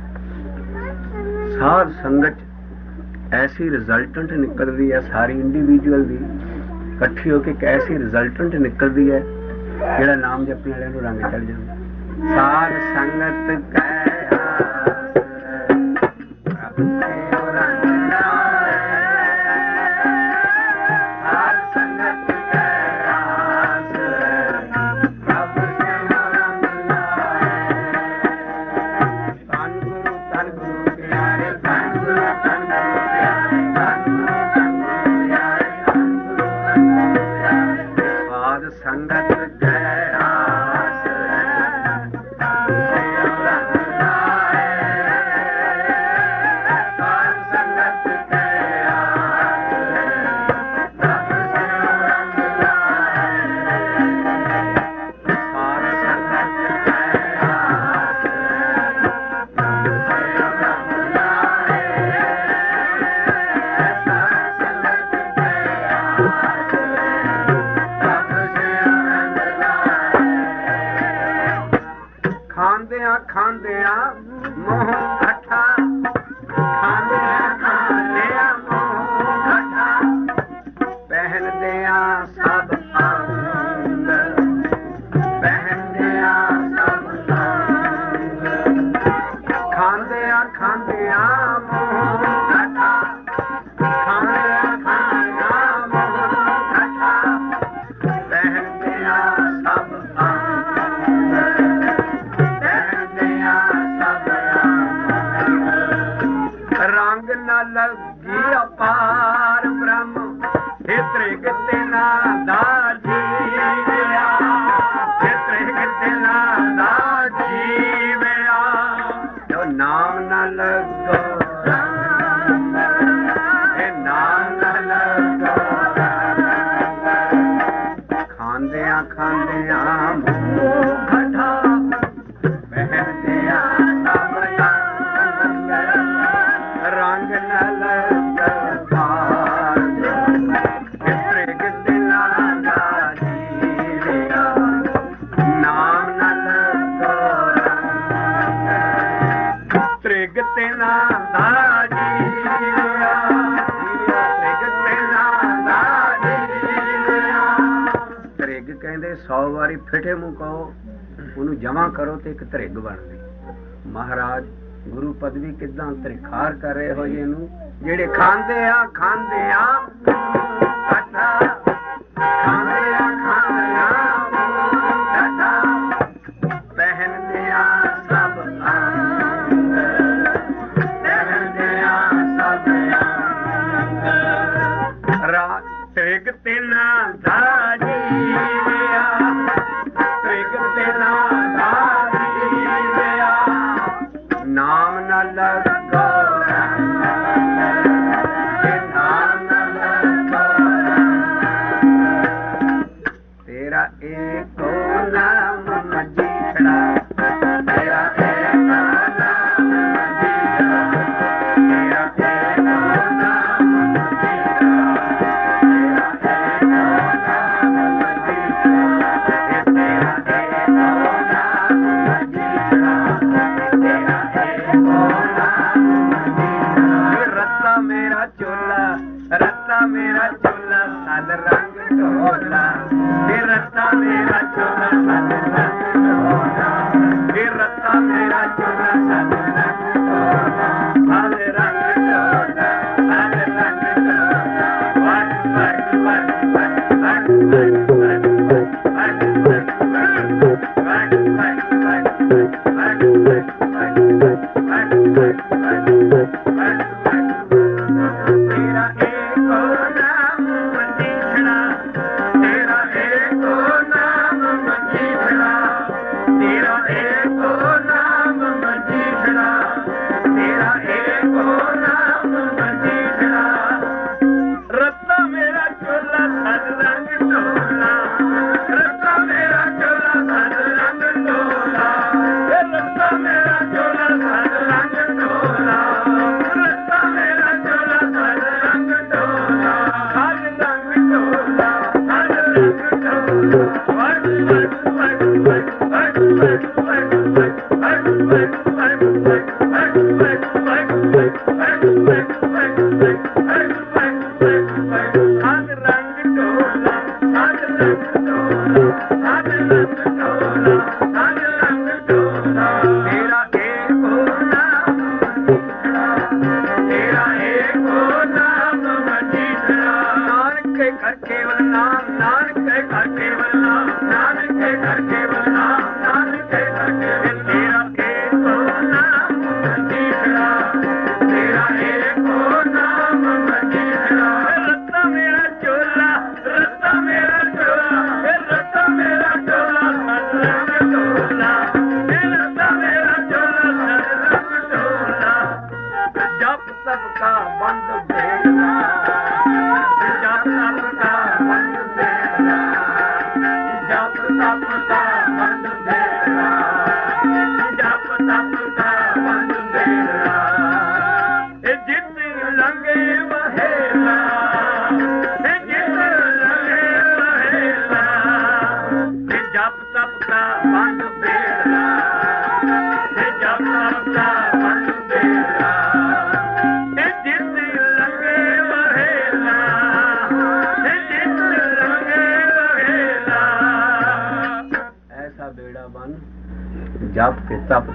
ਸਾਧ ਸੰਗਤ ਐਸੀ ਰਿਜ਼ਲਟੈਂਟ ਨਿਕਲਦੀ ਹੈ, ਸਾਰੀ ਇੰਡੀਵਿਜੂਅਲ ਦੀ ਇਕੱਠੀ ਹੋ ਕੇ ਇੱਕ ਐਸੀ ਰਿਜ਼ਲਟੈਂਟ ਨਿਕਲਦੀ ਹੈ ਜਿਹੜਾ ਨਾਮ ਜਪਣ ਵਾਲਿਆਂ ਨੂੰ ਰੰਗ ਚੜ ਜਾਂਦਾ। ਸਾਧ ਸੰਗਤ ਕੈ ਆਸਰੇ, ਪ੍ਰਭ ਸਿਉ ਰੰਗ ਲਾਏ। ਸਾਧ ਸੰਗਤ ਕੈ ਆਸਰੇ, ਪ੍ਰਭ ਸਿਉ ਰੰਗ ਲਾਏ। ਧੰਨ ਗੁਰੂ ਪਿਆਰੇ, ਧੰਨ ਗੁਰੂ ਪਿਆਰੇ, ਧੰਨ ਗੁਰੂ ਪਿਆਰੇ, ਧੰਨ ਗੁਰੂ ਪਿਆਰੇ। ਸਾਧ ਸੰਗਤ ਕੈ ਆਸਰੇ, ਪ੍ਰਭ ਸਿਉ ਰੰਗ ਲਾਏ। ਸਾਧ ਸੰਗਤ ਕੈ ਆਸਰੇ, ਪ੍ਰਭ ਸਿਉ ਰੰਗ ਲਾਏ। ਸਾਧ ਸੰਗਤ ਕੈ ਆਸਰੇ, ਪ੍ਰਭ ਸਿਉ ਰੰਗ ਲਾਏ। ਸਾਧ ਸੰਗਤ ਕੈ ਆਸਰੇ, ਪ੍ਰਭ ਸਿਉ ਰੰਗ ਲਾਏ। ਖਾਂਦਿਆਂ ਖਾਂਦਿਆਂ ਮੋਹ ਘਟਾ, ਖਾਂਦਿਆਂ ਖਾਂਦਿਆਂ ਮੋਹ ਘਟਾ। ਪਹਿਨਦਿਆਂ ਸਭ ਅੰਗ, ਪਹਿਨਦਿਆਂ ਸਭ ਅੰਗ। ਖਾਂਦਿਆਂ ਖਾਂਦਿਆਂ ਮੋਹ ਘਟਾ, ਖਾਂਦਿਆਂ ਖਾਂਦਿਆਂ ਮੋਹ ਘਟਾ। ਪਹਿਨਦਿਆਂ ਸਭ ਅੰਗ, ਪਹਿਨਦਿਆਂ ਸਭ ਅੰਗ। ਰੰਗ ਨਾ ਲੱਗੀ ਅਪਾਰ ਬ੍ਰਹਮ, ਕਰਮ हे ਤ੍ਰਿਗ ਤੇਨਾ ਦਾ ਜੀਵਿਆ हे ਤ੍ਰਿਗ ਤੇਨਾ ਦਾ ਜੀਵਿਆ ਜੋ ਨਾਮ ਨ ਲੱਗੋ हे ਨਾਮ ਨ ਲੱਗੋ ਖਾਂਦਿਆਂ ਖਾਂਦਿਆਂ ਮੂੰਹ ਘਟਾ ਬਹਿੰਦਿਆਂ ਸਭ ਰੰਗ ਨ ਲੱਗਦਾ ਤ੍ਰਿਗ ਤੇਨਾ ਦਾ ਜੀਵਿਆ ਨਾਮ ਨ ਲੱਗੋ ਤ੍ਰਿਗ ਤੇਨਾ ਦਾ ਜੀਵਿਆ ਤ੍ਰਿਗ ਤੇਨਾ ਦਾ ਜੀਵਿਆ ਤ੍ਰਿਗ ਕਹਿੰਦੇ 100 ਵਾਰੀ ਫਿਟੇ ਮੂੰਹ ਕਹੋ ਉਹਨੂੰ ਜਮਾ ਕਰੋ ਤੇ ਇੱਕ ਤ੍ਰਿਗ ਬਣਦੀ ਮਹਾਰਾਜ ਗੁਰੂ ਪਦਵੀ ਕਿੱਦਾਂ ਤ੍ਰਿਖਾਰ ਕਰ ਰਹੇ ਹੋ ਜੀ ਇਹਨੂੰ ਜਿਹੜੇ ਖਾਂਦੇ ਆ ਘਟਾ ਖਾਂਦੇ ਆ ਘਟਾ ਪਹਿਨਦੇ ਆ ਸਭ ਅੰਗ ਪਹਿਨਦੇ ਆ ਸਭ ਅੰਗ ਰਾ ਤ੍ਰਿਗ ਤੇਨਾ ਦਾ ਜੀਵਿਆ ਤ੍ਰਿਗ ਤੇਨਾ ਦਾ ਜੀਵਿਆ ਨਾਮ ਨ ਲੱਗੋ ਨਾਮ ਨ ਲੱਗੋ ਤੇਰਾ ਏਕੋ ਨਾਮ ਮਜੀਠੜਾ ਤੇਰਾ ਏਕੋ ਨਾਮ ਮਜੀਠੜਾ ਤੇਰਾ ਏਕੋ ਨਾਮ ਮਜੀਠੜਾ ਤੇਰਾ ਏਕੋ ਨਾਮ ਮਜੀਠੜਾ ਤੇਰਾ ਏਕੋ ਨਾਮ ਮਜੀਠੜਾ ਤੇਰਾ ਏਕੋ ਨਾਮ ਮਜੀਠੜਾ ਰੱਤਾ ਮੇਰਾ ਚੋਲਾ ਸਦ ਰੰਗ ਢੋਲਾ ਇਹ ਰੱਤਾ ਮੇਰਾ ਚੋਲਾ ਸਦ ਰੰਗ ਢੋਲਾ ਇਹ ਰੱਤਾ ਮੇਰਾ ਚੋਲਾ ਸਦ ਰੰਗ ਢੋਲਾ ਸਦ ਰੰਗ ਢੋਲਾ ਸਦ ਰੰਗ ਢੋਲਾ ਵਟ ਵਟ ਵਟ ਵਟ ਵਟ ਵਟ जप के तप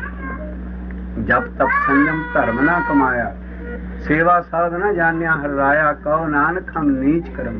जप तप संयम धर्म ना कमाया सेवा साध न जानिया हराया कहो नानक हम नीच करम।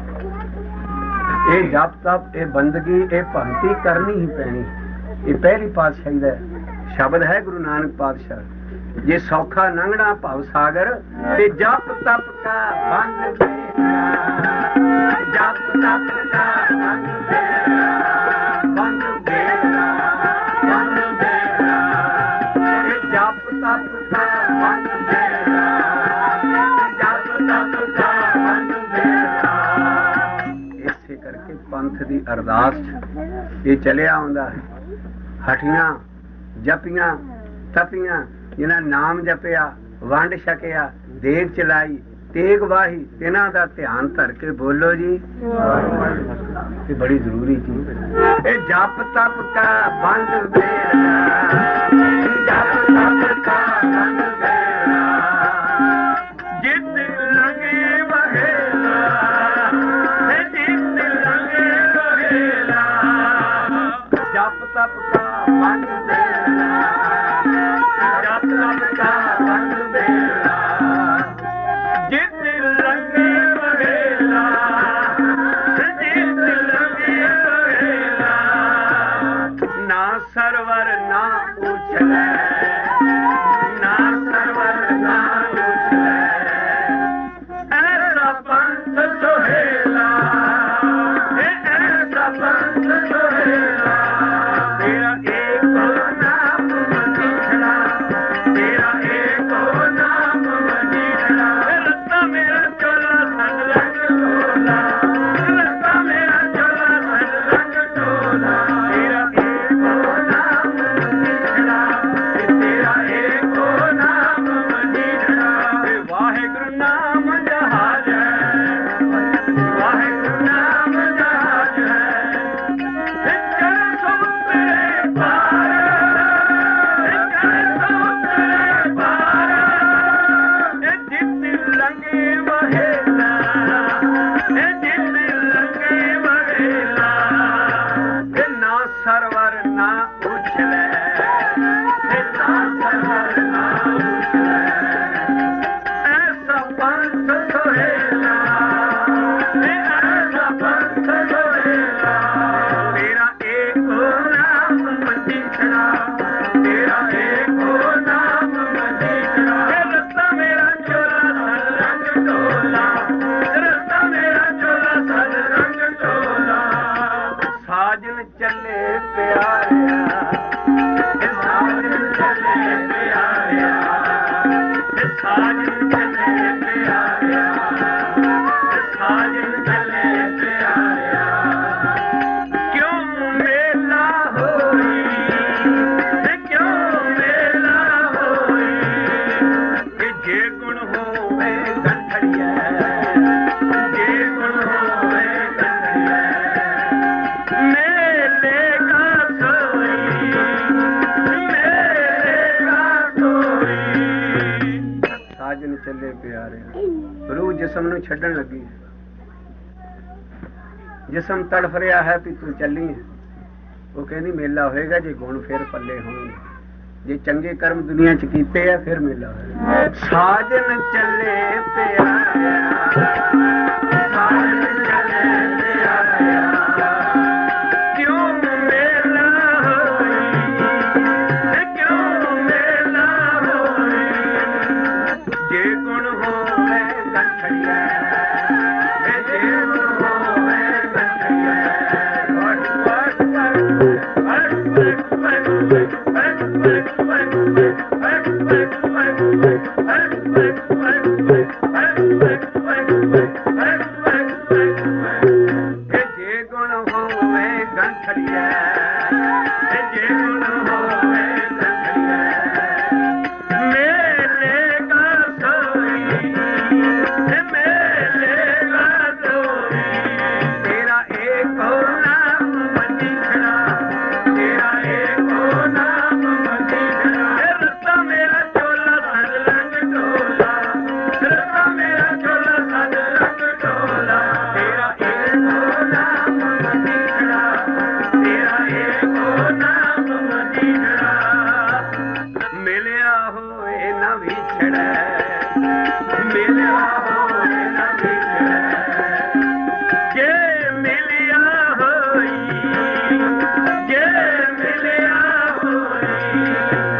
ये जप तप ये बंदगी ये भगती करनी ही पैनी। ये पहली पातशाही दा ਸ਼ਬਦ ਹੈ ਗੁਰੂ ਨਾਨਕ ਪਾਤਸ਼ਾਹ, ਜੇ ਸੌਖਾ ਲੰਘਣਾ ਭਵ ਸਾਗਰ ਤੇ ਜਪ ਤਪ ਕਾ ਬੰਦ ਮੇਰਾ, ਜਪ ਤਪ ਕਾ ਬੰਦ ਮੇਰਾ, ਬੰਦ ਮੇਰਾ, ਬੰਦ ਮੇਰਾ, ਇਹ ਜਪ ਤਪ ਕਾ ਬੰਦ ਮੇਰਾ, ਜਪ ਤਪ ਕਾ ਬੰਦ ਮੇਰਾ। ਇਸੇ ਕਰਕੇ ਪੰਥ ਦੀ ਅਰਦਾਸ ਇਹ ਚਲਿਆ ਆਉਂਦਾ ਹੈ। ਹਠੀਆਂ ਜਪੀਆਂ ਤਪੀਆਂ, ਜਿਨ੍ਹਾਂ ਨਾਮ ਜਪਿਆ, ਵੰਡ ਛਕਿਆ, ਦੇਗ ਚਲਾਈ, ਤੇਗ ਵਾਹੀ, ਇਹਨਾਂ ਦਾ ਧਿਆਨ ਧਰ ਕੇ ਬੋਲੋ ਜੀ। ਇਹ ਬੜੀ ਜ਼ਰੂਰੀ ਚੀਜ਼ ਹੈ। ਇਹ ਜਪ ਤਪ ਕਾ ਬੰਦ ਮੇਰਾ, ਜਪ ਤਪ ਕਾ ਬੰਦ ਮੇਰਾ, ਜਿਤ ਲੰਗੇ ਵਹੇਲਾ, ਜਿਤ ਲੰਗੇ ਵਹੇਲਾ, ਜਪ ਤਪ ਕਾ ਬੰਦ ਮੇਰਾ, ਜਪ ਤਪ ਕਾ ਬੰਦ ਮੇਰਾ, ਜਿਤ ਲੰਗੇ ਵਹੇਲਾ, ਜਿਤ ਲੰਗੇ ਵਹੇਲਾ, ਨਾ ਸਰਵਰ ਨਾ ਉਛਲੈ, ਨਾ ਸਰਵਰ ਨਾ ਉਛਲੈ, ਐਸਾ ਪੰਥ ਸੁਹੇਲਾ, ਐਸਾ ਪੰਥ ਸੁਹੇਲਾ, ਤੇਰਾ ਏਕੋ ਨਾਮ ਮਜੀਠੜਾ, ਤੇਰਾ ਏਕੋ ਨਾਮ ਮਜੀਠੜਾ, ਰੱਤਾ ਮੇਰਾ ਚੋਲਾ ਸਨ ਰੰਗ ਢੋਲਾ, ਰੱਤਾ ਮੇਰਾ ਚੋਲਾ ਸਨ ਰੰਗ ਢੋਲਾ, ਤੇਰਾ ਏਕੋ ਨਾਮ ਮਜੀਠੜਾ, ਤੇਰਾ ਏਕੋ ਨਾਮ ਮਜੀਠੜਾ, ਵਾਹਿਗੁਰੂ ਨਾਮ ਜਹਾਜ ਹੈ, ਵਾਹਿਗੁਰੂ ਨਾਮ ਜਹਾਜ ਹੈ, ਕਰ ਸਮੁੰਦਰੇ ਪਾਰ, ਕਰ ਸਮੁੰਦਰੇ ਪਾਰ, ਜਿਤ ਲੰਗੇ ਵਹੇਲਾ, ਜਿਤ ਲੰਗੇ ਵਹੇਲਾ, ਨਾ ਸਰਵਰ ਨਾ ਉਛਲੈ, ਨਾ ਸਰਵਰ ਨਾ ਉਛਲੈ, ਐਸਾ ਪੰਥ ਸੁਹੇਲਾ, ਐਸਾ ਪੰਥ ਸੁਹੇਲਾ, ਤੇਰਾ ਏਕੋ ਨਾਮ ਮਜੀਠੜਾ, ਤੇਰਾ ਏਕੋ ਨਾਮ ਮਜੀਠੜਾ, ਰੱਤਾ ਮੇਰਾ ਚੋਲਾ ਸਨ ਰੰਗ ਢੋਲਾ, ਰੱਤਾ ਮੇਰਾ ਚੋਲਾ ਸਨ ਰੰਗ ਢੋਲਾ, ਸਾਜਨ ਚੱਲੇ ਪਿਆਰਿਆ, ਸਾਜਨ ਚੱਲੇ ਪਿਆਰਿਆ, ਸਾਜਨ ਚੱਲੇ ਪਿਆਰਿਆ, ਸਾਜਨ ਚੱਲੇ ਪਿਆਰਿਆ, ਕਿਉਂ ਮੇਲਾ ਹੋਈ, ਕਿਉਂ ਮੇਲਾ ਹੋਈ, ਕਿ ਜੇ ਗੁਣ ਹੋਵੇ ਗੰਠੜੀਐ, ਜੇ ਗੁਣ ਹੋਵੇ ਗੰਠੜੀਐ, ਮੇਲੇ ਕਾ ਸੋਈ, ਮੇਲੇ ਕਾ ਸੋਈ, ਸਾਜਨ ਚੱਲੇ ਪਿਆਰਿਆ। ਰੂਹ ਜਿਸਮ ਨੂੰ ਛੱਡਣ ਲੱਗੀ, ਜਿਸਮ ਤੜਫ ਰਿਹਾ ਹੈ ਵੀ ਤੂੰ ਚੱਲੀ ਹੈ। ਉਹ ਕਹਿੰਦੀ ਮੇਲਾ ਹੋਏਗਾ ਜੇ ਗੁਣ ਫਿਰ ਪੱਲੇ ਹੋਣਗੇ, ਜੇ ਚੰਗੇ ਕਰਮ ਦੁਨੀਆ ਚ ਕੀਤੇ ਆ ਫਿਰ ਮੇਲਾ ਹੋਏਗਾ। ਸਾਜਨ ਚੱਲੇ ਪਿਆਰਿਆ, ਸਾਜਨ ਚੱਲੇ ਪਿਆਰਿਆ, ਕਿਉਂ ਮੇਲਾ ਹੋਈ, ਕਿਉਂ ਮੇਲਾ ਹੋਈ, ਜੇ ਗੁਣ ਹੋਵੇ ਗੰਠੜੀਐ, ਜੇ ਗੁਣ ਹੋਵੇ ਗੰਠੜੀਐ, ਜੇ ਗੁਣ ਹੋਵੇ ਗੰਠੜੀਐ, ਜੇ ਗੁਣ ਹੋਵੇ ਗੰਠੜੀਐ, ਮੇਲੇ ਕਾ ਸੋਈ, ਮੇਲੇ ਕਾ ਸੋਈ, ਤੇਰਾ ਏਕੋ ਨਾਮ ਮਜੀਠੜਾ, ਤੇਰਾ ਏਕੋ ਨਾਮ ਮਜੀਠੜਾ, ਰੱਤਾ ਮੇਰਾ ਚੋਲਾ ਸਨ ਰੰਗ ਢੋਲਾ, ਰੱਤਾ ਮੇਰਾ ਚੋਲਾ ਸਨ ਰੰਗ ਢੋਲਾ, ਤੇਰਾ ਏਕੋ ਨਾਮ ਮਜੀਠੜਾ, ਤੇਰਾ ਏਕੋ ਨਾਮ ਮਜੀਠੜਾ, ਮਿਲਿਆ ਹੋਏ ਨਾ ਵਿਛੜੈ, ਮਿਲਿਆ ਹੋਏ ਨਾ ਵਿਛੜੈ, ਜੇ ਮਿਲਿਆ ਹੋਈ, ਜੇ ਮਿਲਿਆ ਹੋਈ,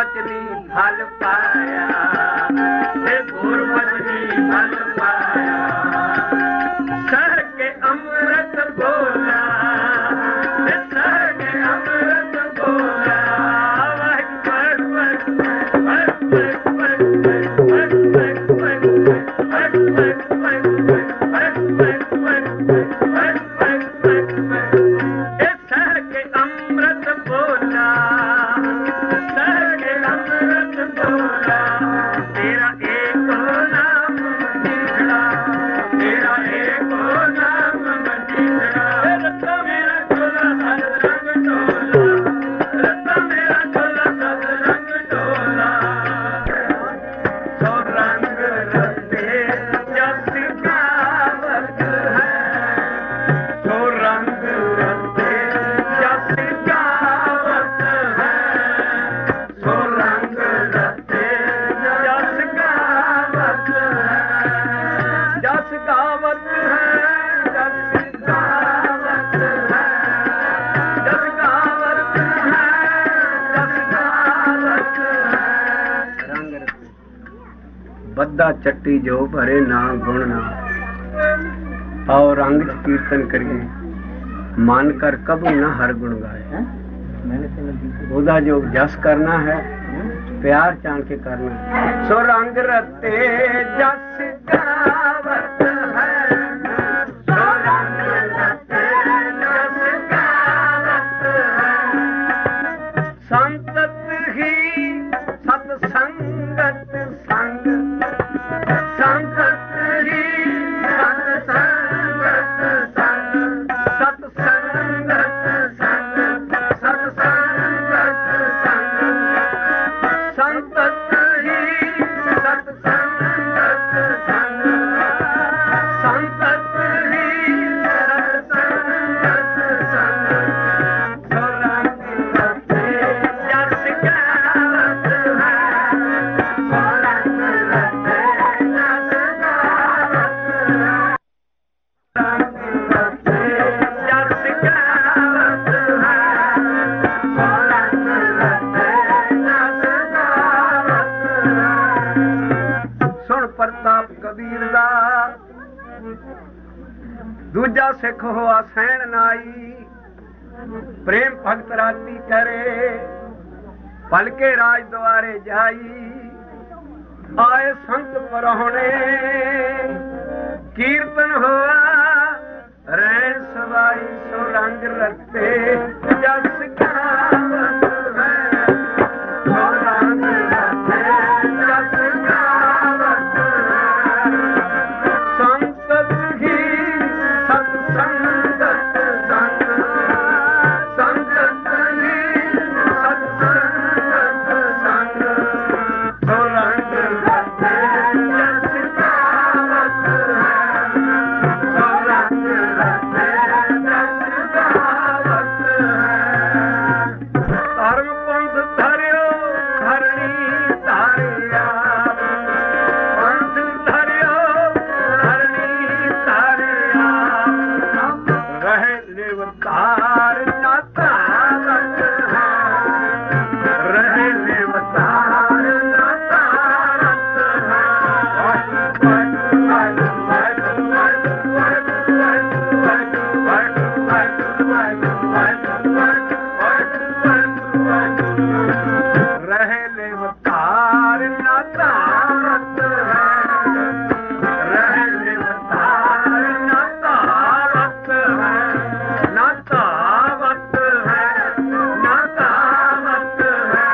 वचनी फल पाया, हे गुर वचनी फल पाया। सह के अमृत बोला, सह के अमृत बोला। बद्दा चट्टी जो भरे ना गुण ना। आओ रंग च कीर्तन करिए, मन कर कबू ना हर गुण गाए। ओदा जो जस करना है प्यार चाह के करना है। सो रंग रते जस गावत है, सो रंग रते जस गावत है। संतत ही सतसंगत संग, संगत ही सतसंगत संग, सतसंगत संग, सतसंगत संग। संतत ही सतसंगत संग, संतत ही सतसंगत संग। सो रंग रते जस गावत है, सो रंग रते जस गावत है। रंग रते जस गावत है, सो रंग रते जस गावत है। सुन प्रताप कबीर दा, दूजा सिख होआ सैन नाई। प्रेम भगत राती करे, पलके राज द्वारे जाई। आए संत परहुणे, कीर्तन होआ रैन सवाई। सो रंग रते जस गावत है, सो रंग रते जस गावत है। संतत ही सतसंगत संग, संगत ही सतसंगत संग। सो रंग रते जस गावत है, सो रंग रते जस गावत है। धर्म पंथ धरियो धरणी धारिया, पंथ धरियो धरणी धारिया। रहे लेवतार ना तारत है, रहे लेवतार ना तारत है। रहे लेवतार ना तारत है, रहे लेवतार ना तारत है। ना तावत है, ना तावत है।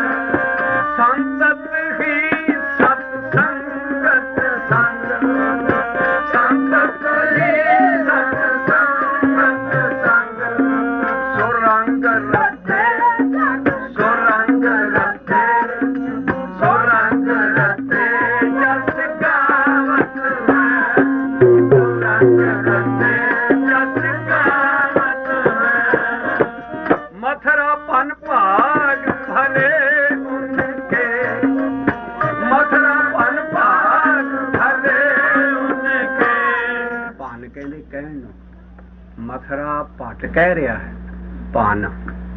संतत ही सतसंगत संग, संतत ही सतसंगत संग। सो रंग रते, सो रंग रते, सो रंग रते जस गावत है, सो रंग रते जस गावत है। मथुरा पन भाग भले उनके, मथुरा पन भाग भले उनके। पान कहने कहन, मथुरा पट कह रहा है। पान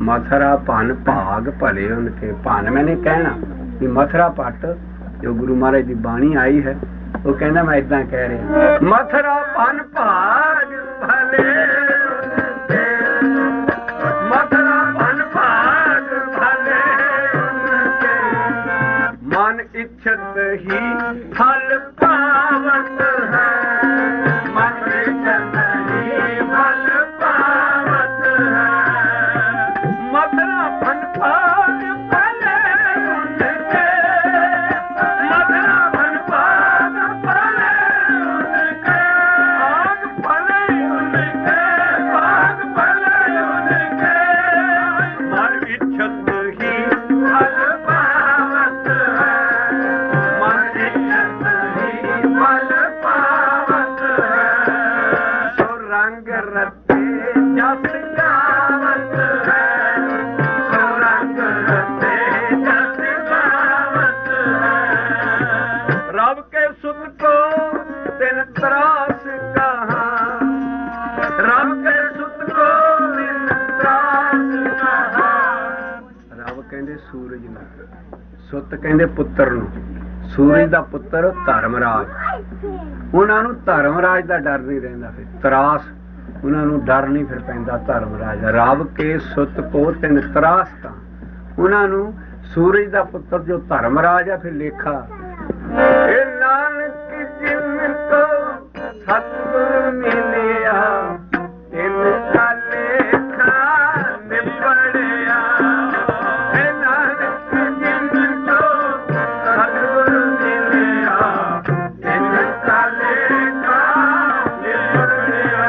मथुरा भन भाग भले उनके। भन मैंने कहना कि मथुरा पट जो गुरु महाराज की बाणी आई है वो कहना मैं इदा कह रहा मथुरा भन भाग भले उनके, मथुरा भन भाग भले उनके, मन इच्छत ही फल पावत है, मन इच्छत ही फल पावत है। मथुरा भन भाग भले उनके, मथुरा भन भाग भले उनके, भाग भले उनके, भाग भले उनके, मन इच्छत ही फल पावत है, मन इच्छत ही फल पावत है। सो रंग रते जस गावत है, सो रंग रते जस गावत है। रब के सुत को तिन त्रास कहा, रब के सुत को तिन त्रास कहा। रब कहंदे सूरज नूं, सुत कहंदे पुੱਤਰ ਨੂੰ। सूरज ਦਾ ਪੁੱਤਰ ਧਰਮਰਾਜ। ਉਹਨਾਂ ਨੂੰ ਧਰਮਰਾਜ ਦਾ ਡਰ ਨਹੀਂ ਰਹਿੰਦਾ, ਫਿਰ ਤਰਾਸ ਉਹਨਾਂ ਨੂੰ ਡਰ ਨਹੀਂ ਫਿਰ ਪੈਂਦਾ ਧਰਮਰਾਜ ਦਾ। ਰੱਬ ਕੇ ਸੁੱਤ ਕੋ ਤਿਨ ਤਰਾਸ ਤਾਂ, ਉਹਨਾਂ ਨੂੰ ਸੂਰਜ ਦਾ ਪੁੱਤਰ ਜੋ ਧਰਮਰਾਜ ਆ ਫਿਰ ਲੇਖਾ। ਇਹ ਨਾਨਕ ਜਿਨ ਕੋ ਸਤਿਗੁਰ ਮਿਲਿਆ, ਤਿਨ ਕਾ ਲੇਖਾ ਨਿਬੜਿਆ। ਇਹ ਨਾਨਕ ਜਿਨ ਕੋ ਸਤਿਗੁਰ ਮਿਲਿਆ, ਤਿਨ ਕਾ ਲੇਖਾ ਨਿਬੜਿਆ।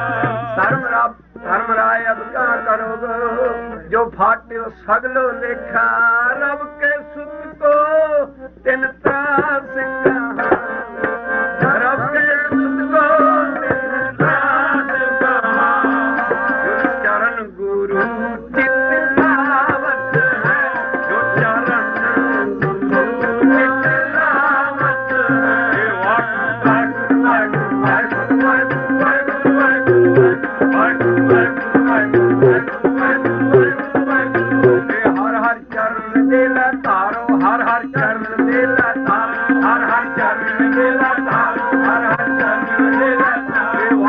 धर्मराय अब क्या करोगे, जो फाटे सगलो लेखा। रब के सुत को तिन त्रास कहा, रब के सुत को तिन त्रास कहा। जो चरण गुरु चित लावत है, जो चरण गुरु चित लावत है। हर हर चरण दे तारो, हर हर चरण दे तारो, हर हर चरण दे तारो, हर हर चरण दे तारो।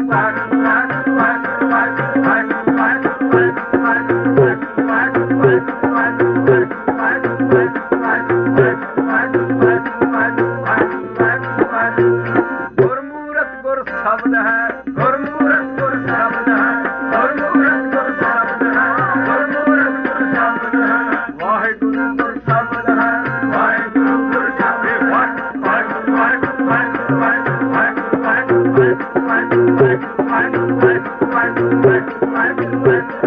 गुरमूरत गुर शब्द है, गुरमूरत गुर शब्द है, गुरमूरत गुर शब्द है, गुरमूरत गुर शब्द है। वाहिगुरु गुर शब्द है, वाहिगुरु गुर शब्द है। वाहिगुरु वाहिगुरु वाहिगुरु वाहिगुरु वाहिगुरु वाहिगुरु वाहिगुरु वाहिगुरु वाहिगुरु वाहिगुरु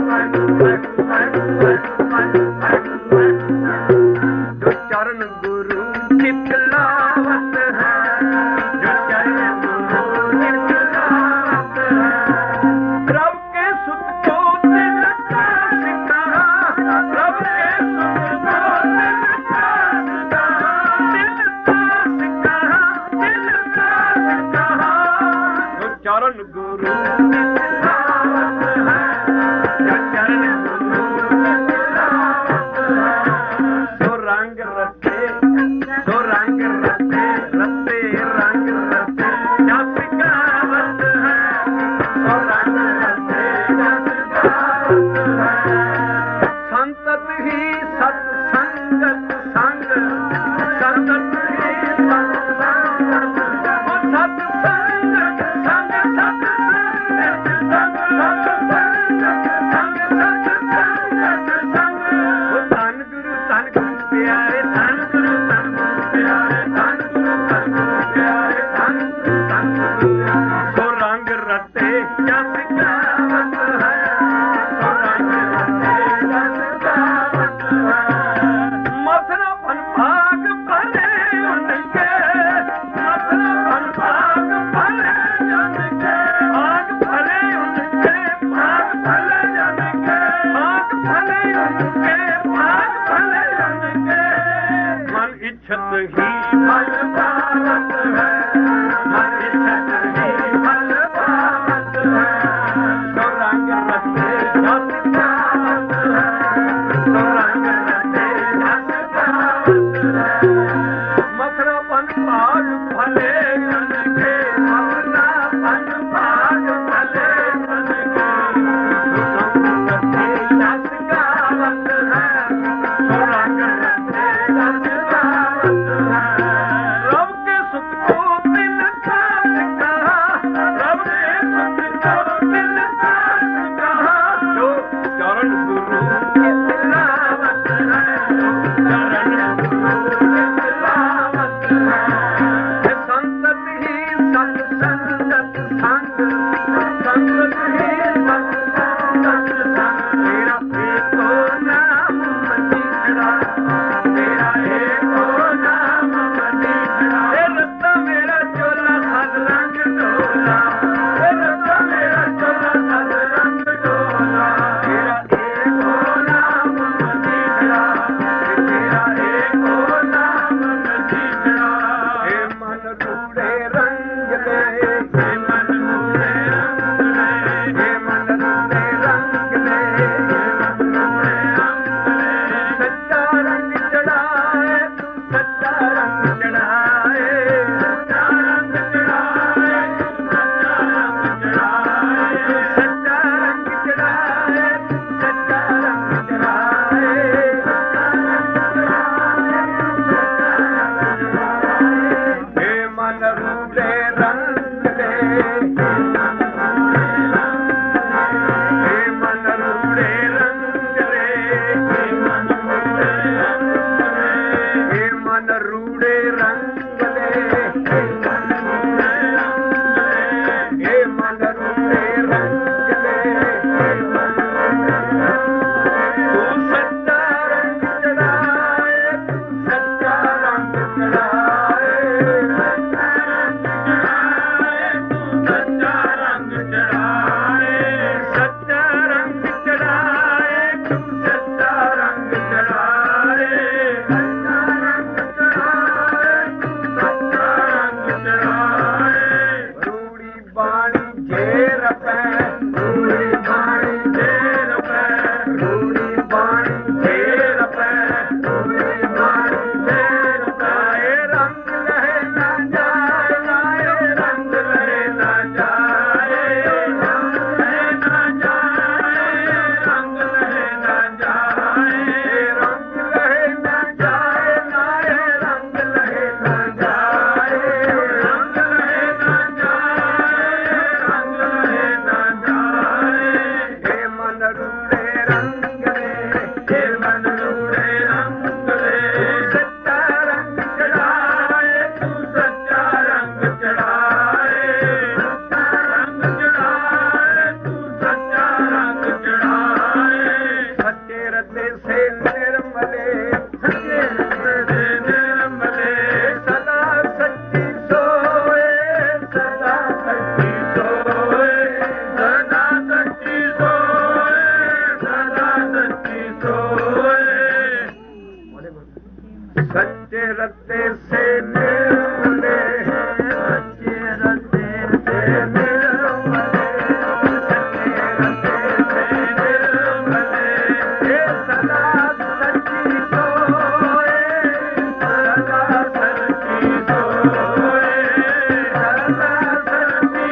वाहिगुरु। जो चरण गुरु चित लावत है, जो चरण गुरु चित लावत है। रब के सुत को तिन त्रास कहा, रब के सुत को तिन त्रास कहा, तिन त्रास कहा, तिन त्रास कहा। जो चरण गुरु चित लावत है, जो चरण गुरु चित लावत है। सो रंग रते, सो रंग रते, रते रंग रते जस गावत है, सो रंग रते जस गावत है। संतत ही सत्संगत संग, संतत ही सत्संगत, ओ सत्संगत संग, सत्संगत संग, सत्संगत संग, सत्संगत संग। ओ धन गुरु प्यारे, धन गुरु प्यारे, धन गुरु प्यारे, धन गुरु प्यारे। सो रंग रते जस गावत है, सो रंग रते जस गावत है। मथुरा भन भाग भले उनके, मथुरा भन भाग भले उनके, भाग भले उनके, भाग भले उनके, भाग भले उनके, भाग भले उनके। मन इच्छत ही फल पावत है, मन इच्छत ही फल पावत है। सो रंग रते जस गावत रते से निर्मले सच्चे रते से निर्मले सच्चे रते से निर्मले हे सदा सच्ची सोए सदा सच्ची सोए सदा सच्ची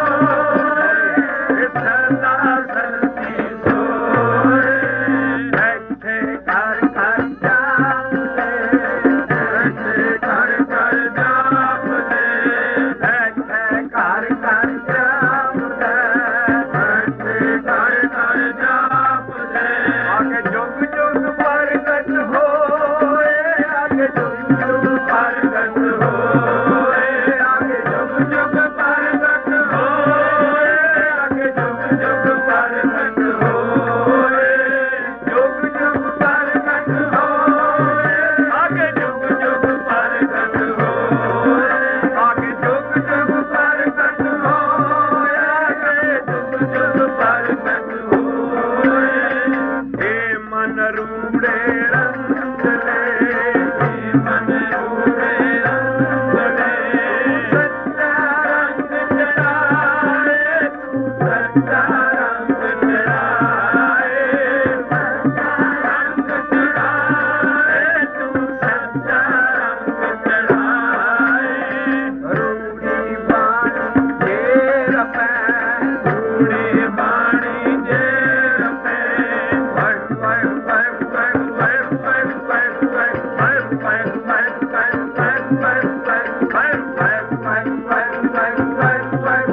सोए सदा सच्ची सोए बैठे कर कर जाप ले बैठे कर कर जाप ले बैठे कर कर जाप ले बैठे कर कर जाप ले आगे जुग जुग प्रगट होए आगे जुग जुग प्रगट होए आगे जुग जुग प्रगट होए आगे जुग जुग प्रगट होए जुग जुग प्रगट होए आगे जुग जुग प्रगट होए आगे जुग जुग प्रगट होए आगे जुग जुग प्रगट होए हे मन रूड़े रंग ले हे मन रूड़े रंग ले सच्चा रंग चढ़ाए सच्चा रंग चढ़ाए सच्चा रंग चढ़ाए तू सच्चा रंग चढ़ाए रूड़ी बाणी जेर पे रूड़ी बाणी जेर पे वट वट वट वट वट वट वट वट वट वट वट वट वट वट वट वट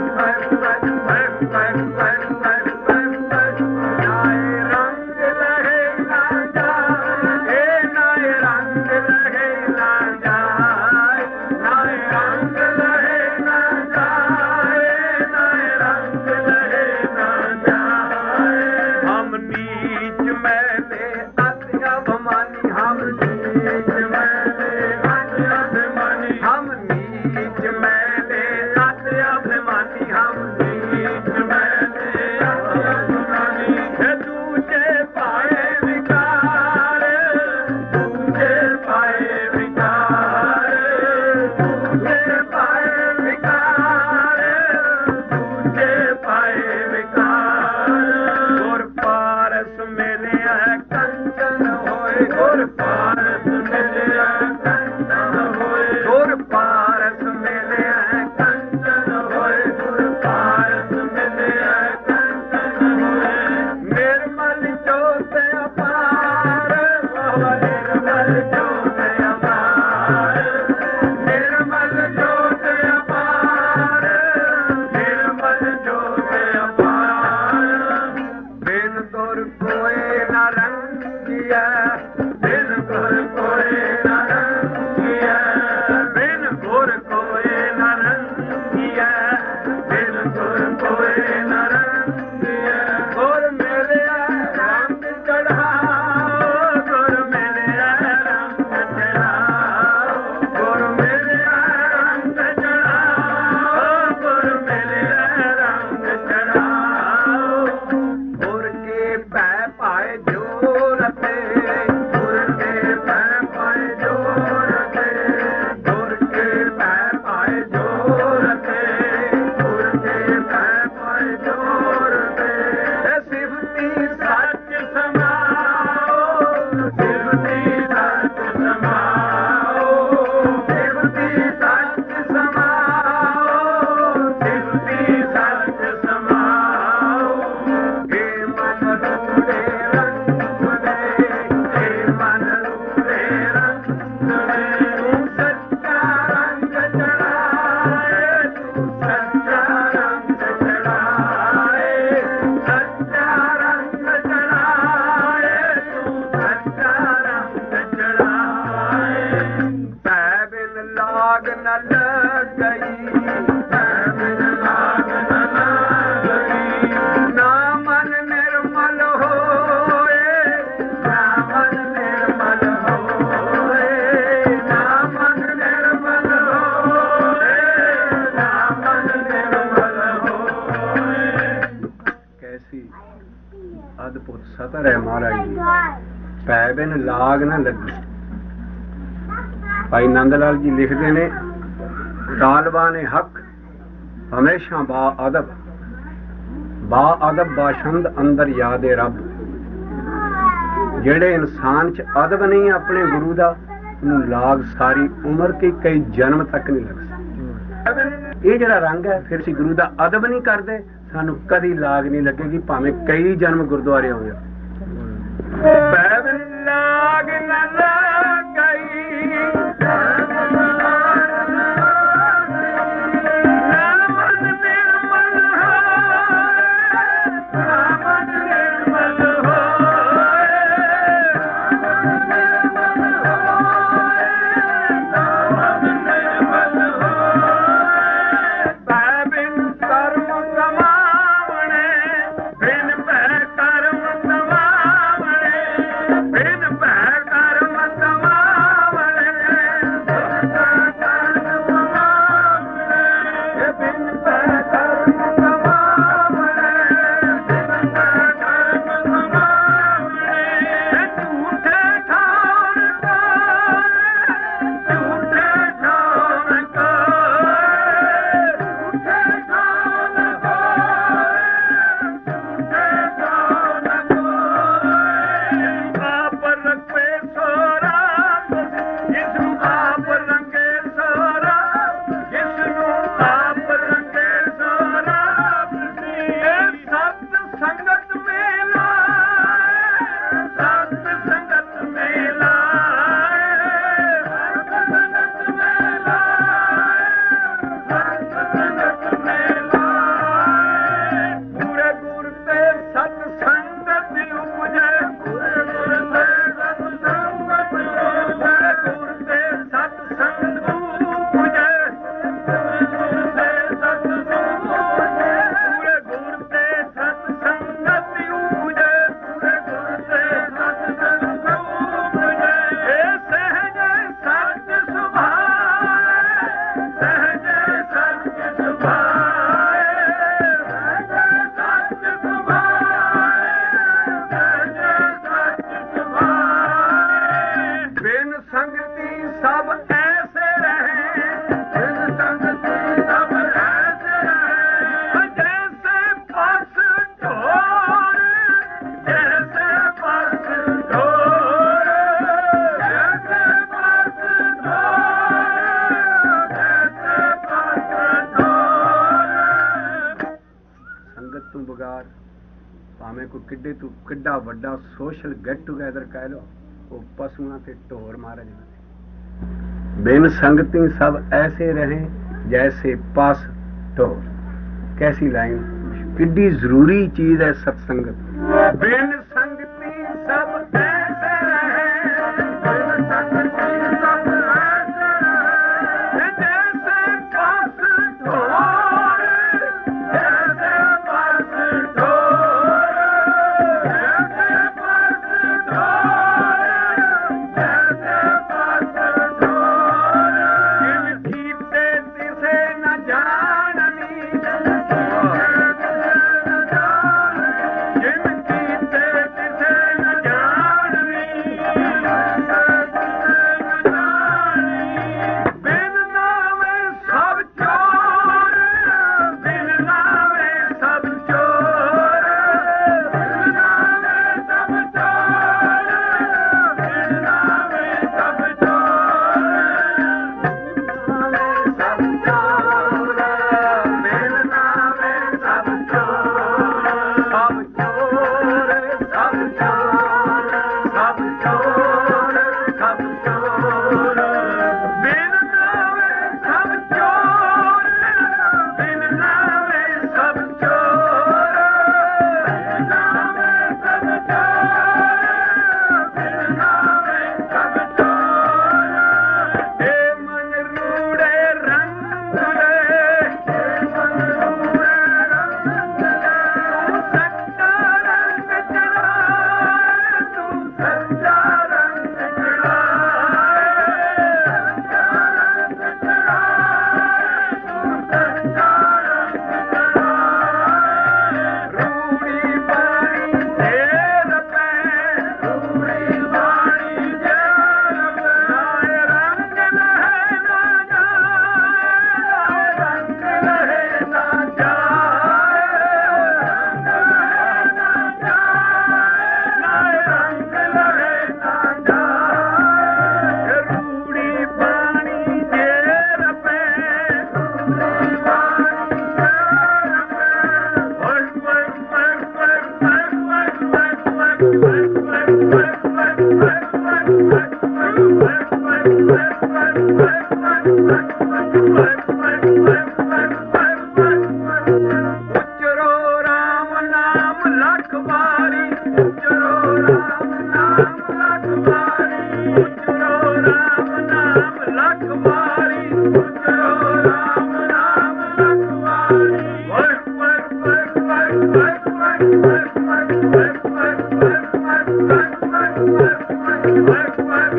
वट नाय रंग लहे ना जाए नाय रंग लहे ना जाए नाय रंग लहे ना जाए नाय रंग लहे ना जाए हम नीच मैले अति अभिमानी हम नीच मैले अति अभिमानी हम नीच मैले अति अभिमानी हम नीच मैले अति अभिमानी हे दूजे पाए विकार दूजे पाए विकार दूजे पाए विकार दूजे पाए विकार गुर पारस मिले कंचन होए गुर पारस मिले कंचन होए गुर पारस मिले कंचन होए गुर पारस मिले कंचन होए निर्मल ज्योत अपार बाबा निर्मल ज्योत अपार निर्मल ज्योत अपार निर्मल ज्योत अपार बिन तुर कोई न रंगिया बिन गुर कोई न रंगिया बिन गुर कोई न रंगिया बिन गुर कोई न रंगिया गुर मेरे रंग चढ़ाओ गुर मेरे रंग चढ़ाओ गुर मेरे रंग चढ़ाओ गुर मेरे रंग चढ़ाओ गुर के पै पाए जोरते गुर के पै पाए जोरते गुर के पै पाए जोरते गुर के पै पाए जोरते सिफती सच समाओ सिफती सच समाओ सिफती सच समाओ सिफती सच समाओ हे मन रूड़े रंग ले हे मन रूड़े रंग ले तू सच्चा रंग चढ़ाए तू सच्चा रंग चढ़ाए सच्चा रंग चढ़ाए तू सच्चा रंग चढ़ाए पै बिन लाग न लग गई पै बिन लाग न लग गई ना मन निर्मल होए ना मन निर्मल होए ना मन निर्मल होए ना मन निर्मल होए कैसी अद्भुत सतर है महाराज जी पै बिन लाग न लगी ਭਾਈ ਨੰਦ ਲਾਲ ਜੀ ਲਿਖਦੇ ਨੇ, ਤਾਲਬਾਨ ਹੱਕ ਹਮੇਸ਼ਾ ਬਾ ਅਦਬ ਬਾਸ਼ੰਦ ਅੰਦਰ ਯਾਦ ਰੱਬ। ਜਿਹੜੇ ਇਨਸਾਨ ਚ ਅਦਬ ਨਹੀਂ ਆਪਣੇ ਗੁਰੂ ਦਾ, ਉਹਨੂੰ ਲਾਗ ਸਾਰੀ ਉਮਰ ਕੇ ਕਈ ਜਨਮ ਤੱਕ ਨਹੀਂ ਲੱਗ ਸਕਦਾ। ਇਹ ਜਿਹੜਾ ਰੰਗ ਹੈ, ਫਿਰ ਅਸੀਂ ਗੁਰੂ ਦਾ ਅਦਬ ਨਹੀਂ ਕਰਦੇ, ਸਾਨੂੰ ਕਦੀ ਲਾਗ ਨਹੀਂ ਲੱਗੇਗੀ, ਭਾਵੇਂ ਕਈ ਜਨਮ ਗੁਰਦੁਆਰੇ ਹੋਵੇ। ਲਾਗ ਨਾ ਭਾਵੇਂ ਕੋਈ ਕਿੱਡਾ ਵੱਡਾ ਸੋਸ਼ਲ ਗੈਟ ਟੂਗੈਦਰ ਕਹਿ ਲਓ, ਉਹ ਪਸ਼ੂਆਂ ਤੇ ਢੋਰ ਮਹਾਰਾਜ ਨੇ। ਬਿਨ ਸੰਗਤੀ ਸਭ ਐਸੇ ਰਹੇ ਜੈਸੇ ਪਸ ਢੋਰ। कैसी लाइन, किड्डी जरूरी चीज है सत्संगत। बिन संगति सब ऐसे रहे, बिन संगति सब ऐसे रहे जैसे पस ढोर, जैसे पस ढोर, जैसे पस ढोर, जैसे पस ढोर। जिन कीते तिसे न जाननी, जिन कीते तिसे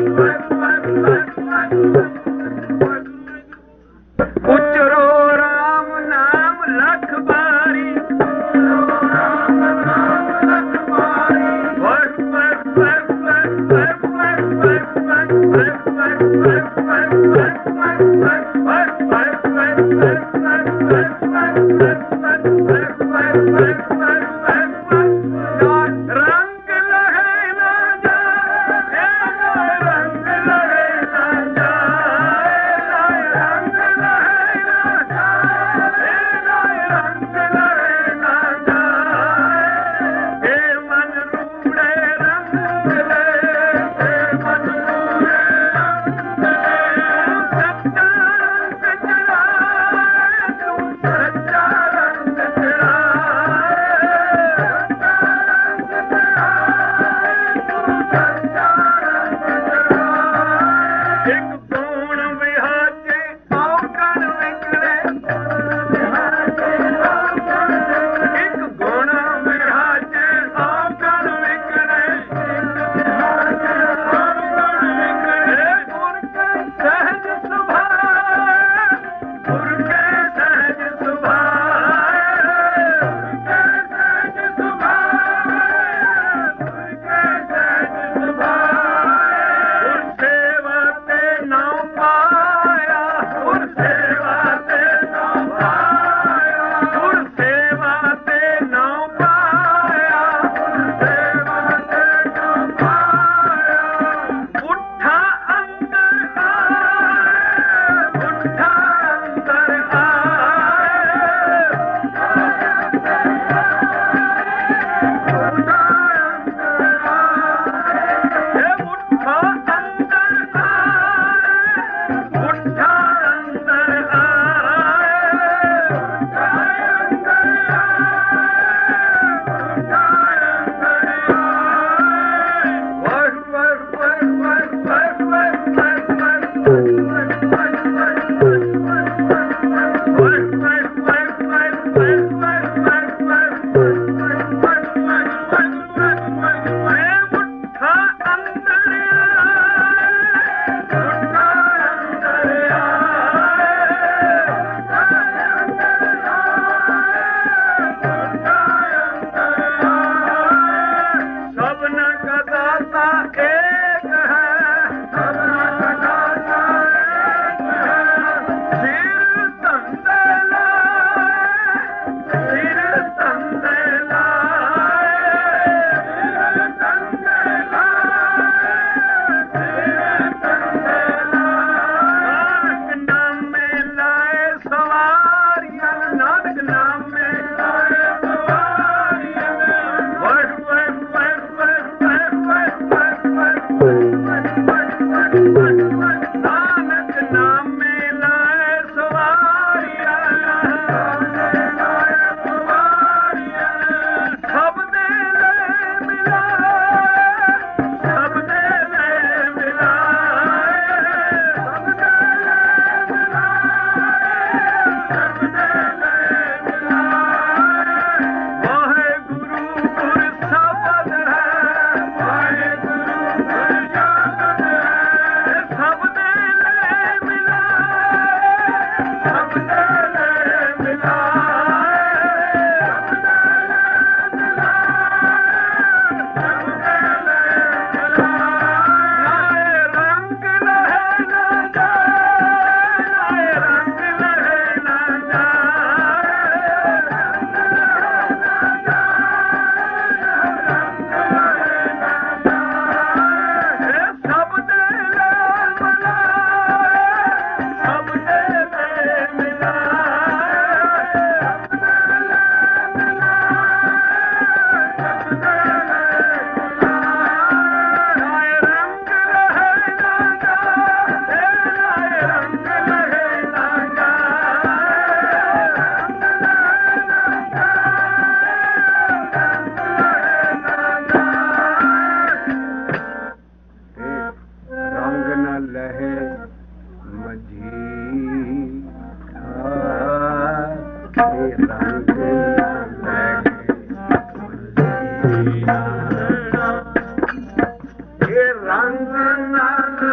रंग न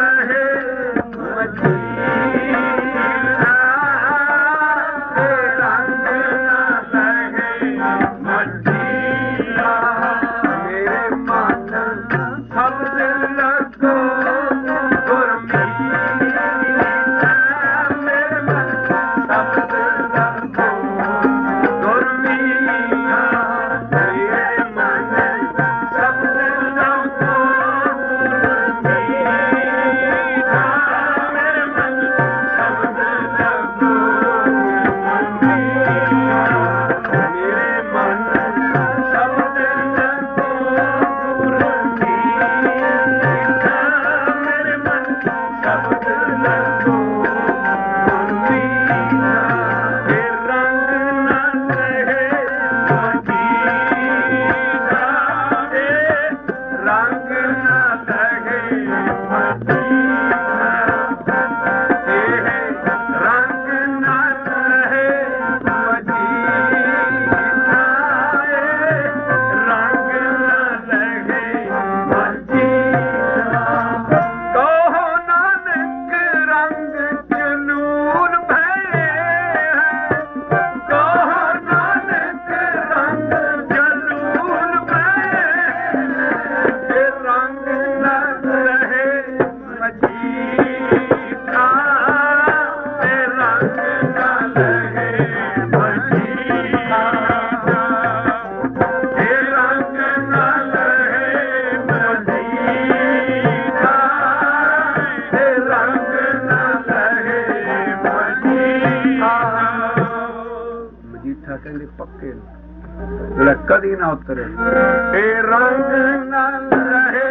कदी ना उतरे रंग न रहे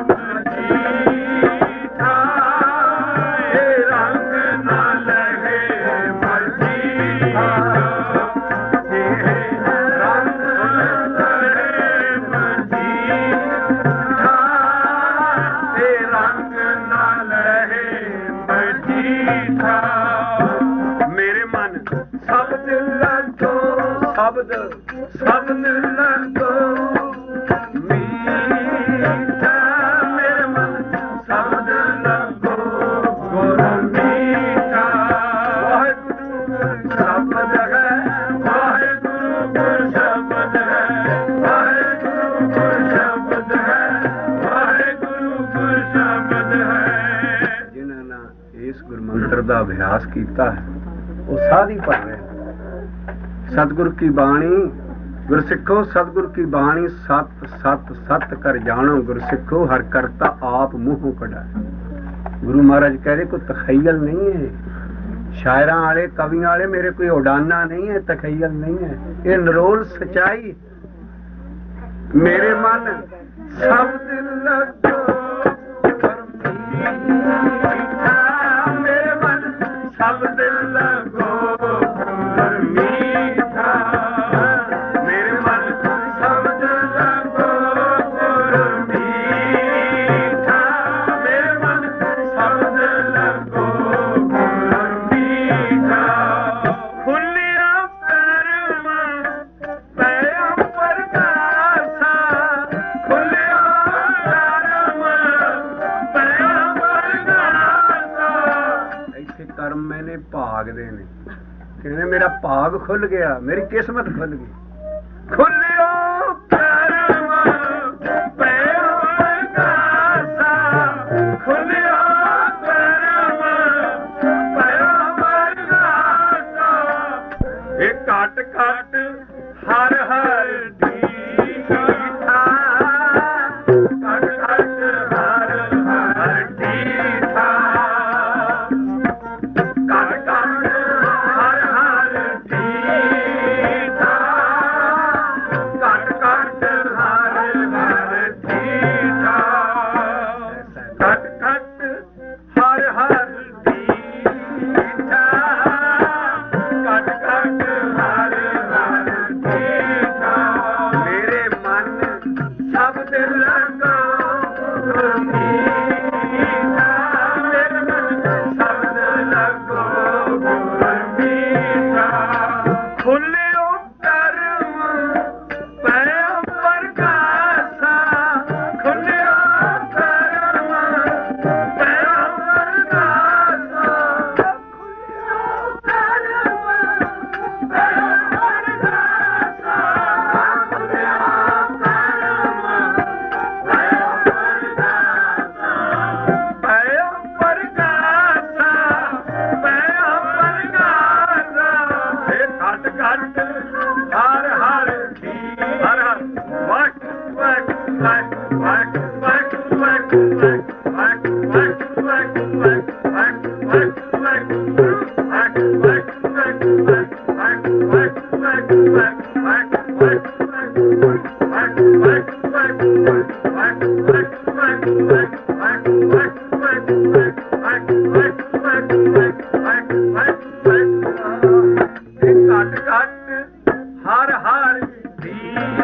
मजीठा, रंग न लगे मजीठा, रंग न रहे मजीठा, रंग न रहे मजीठा। मेरे मन शब्द लगो शब्द शब्द लगो मीठा, मेरे मन शब्द लगो गुर मीठा। वाहेगुरु शब्द है, वाहेगुरु गुर शब्द है, वाहेगुरु गुर शब्द है, वाहेगुरु गुर शब्द है। जिन्हां ने इस गुरमंत्र का अभ्यास किया है वो सारी पढ़ रहे हैं। सतगुरु की बाणी गुरसिखो, सतगुरु की बाणी सत सत सत कर जानो, गुरसिखो हर करता आप मुंहों कढ़ा। गुरु महाराज कह रहे कोई तखयल नहीं है, शायरा वाले कवियों वाले मेरे कोई उडाना नहीं है, तखयल नहीं है, ये निरोल सच्चाई। मेरे मन शब्द लगो मेरे मन शब्द लगो कहने मेरा भाग खुल गया, मेरी किस्मत खुल गई। खुलियो करम पैओ वरगासा, खुलियो करम पैओ वरगासा। ये काट काट हर हर दीठा, काट काट हर हर दीठा, काट काट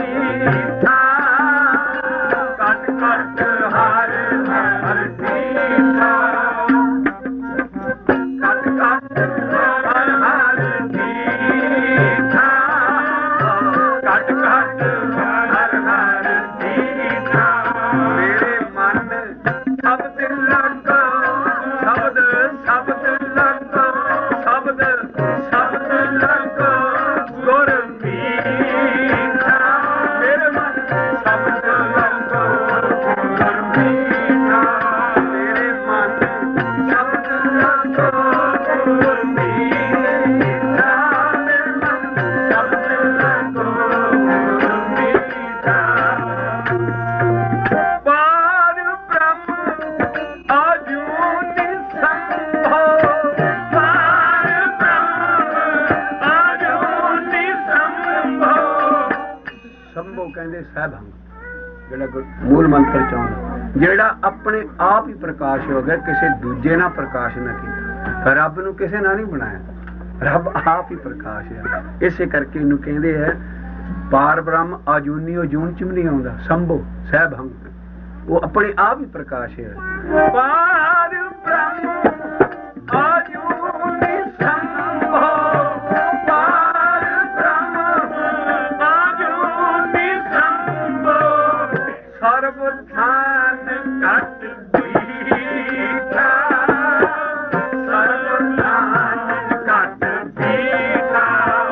हर हर ਜਿਹੜਾ ਮੂਲ ਮੰਤਰ ਚਾਹੁੰਦਾ, ਜਿਹੜਾ ਆਪਣੇ ਆਪ ਹੀ ਪ੍ਰਕਾਸ਼ ਹੋ ਗਿਆ, ਕਿਸੇ ਦੂਜੇ ਨਾਲ ਪ੍ਰਕਾਸ਼ ਨਾ ਕੀਤਾ। ਰੱਬ ਨੂੰ ਕਿਸੇ ਨਾਲ ਨਹੀਂ ਬਣਾਇਆ, ਰੱਬ ਆਪ ਹੀ ਪ੍ਰਕਾਸ਼ ਹੈ। ਇਸੇ ਕਰਕੇ ਇਹਨੂੰ ਕਹਿੰਦੇ ਹੈ ਪਾਰ ਬ੍ਰਹਮ ਆਜੂਨੀ, ਉਹ ਜੂਨ ਚ ਵੀ ਨਹੀਂ ਆਉਂਦਾ, ਸੰਭੋ ਸਹਿਬ ਹਮ, ਉਹ ਆਪਣੇ ਆਪ ਹੀ ਪ੍ਰਕਾਸ਼ ਹੈ। ਪਾਰ ਬ੍ਰਹਮ ਆਜੂਨੀ ਸੰਭੋ, ਪਾਰ ਬ੍ਰਹਮ ਆਜੂਨੀ ਸੰਭੋ, ਸਰਬ ਥਾਨ ਘਟ ਬੀਠਾ, ਸਰਬ ਥਾਨ ਘਟ ਬੀਠਾ,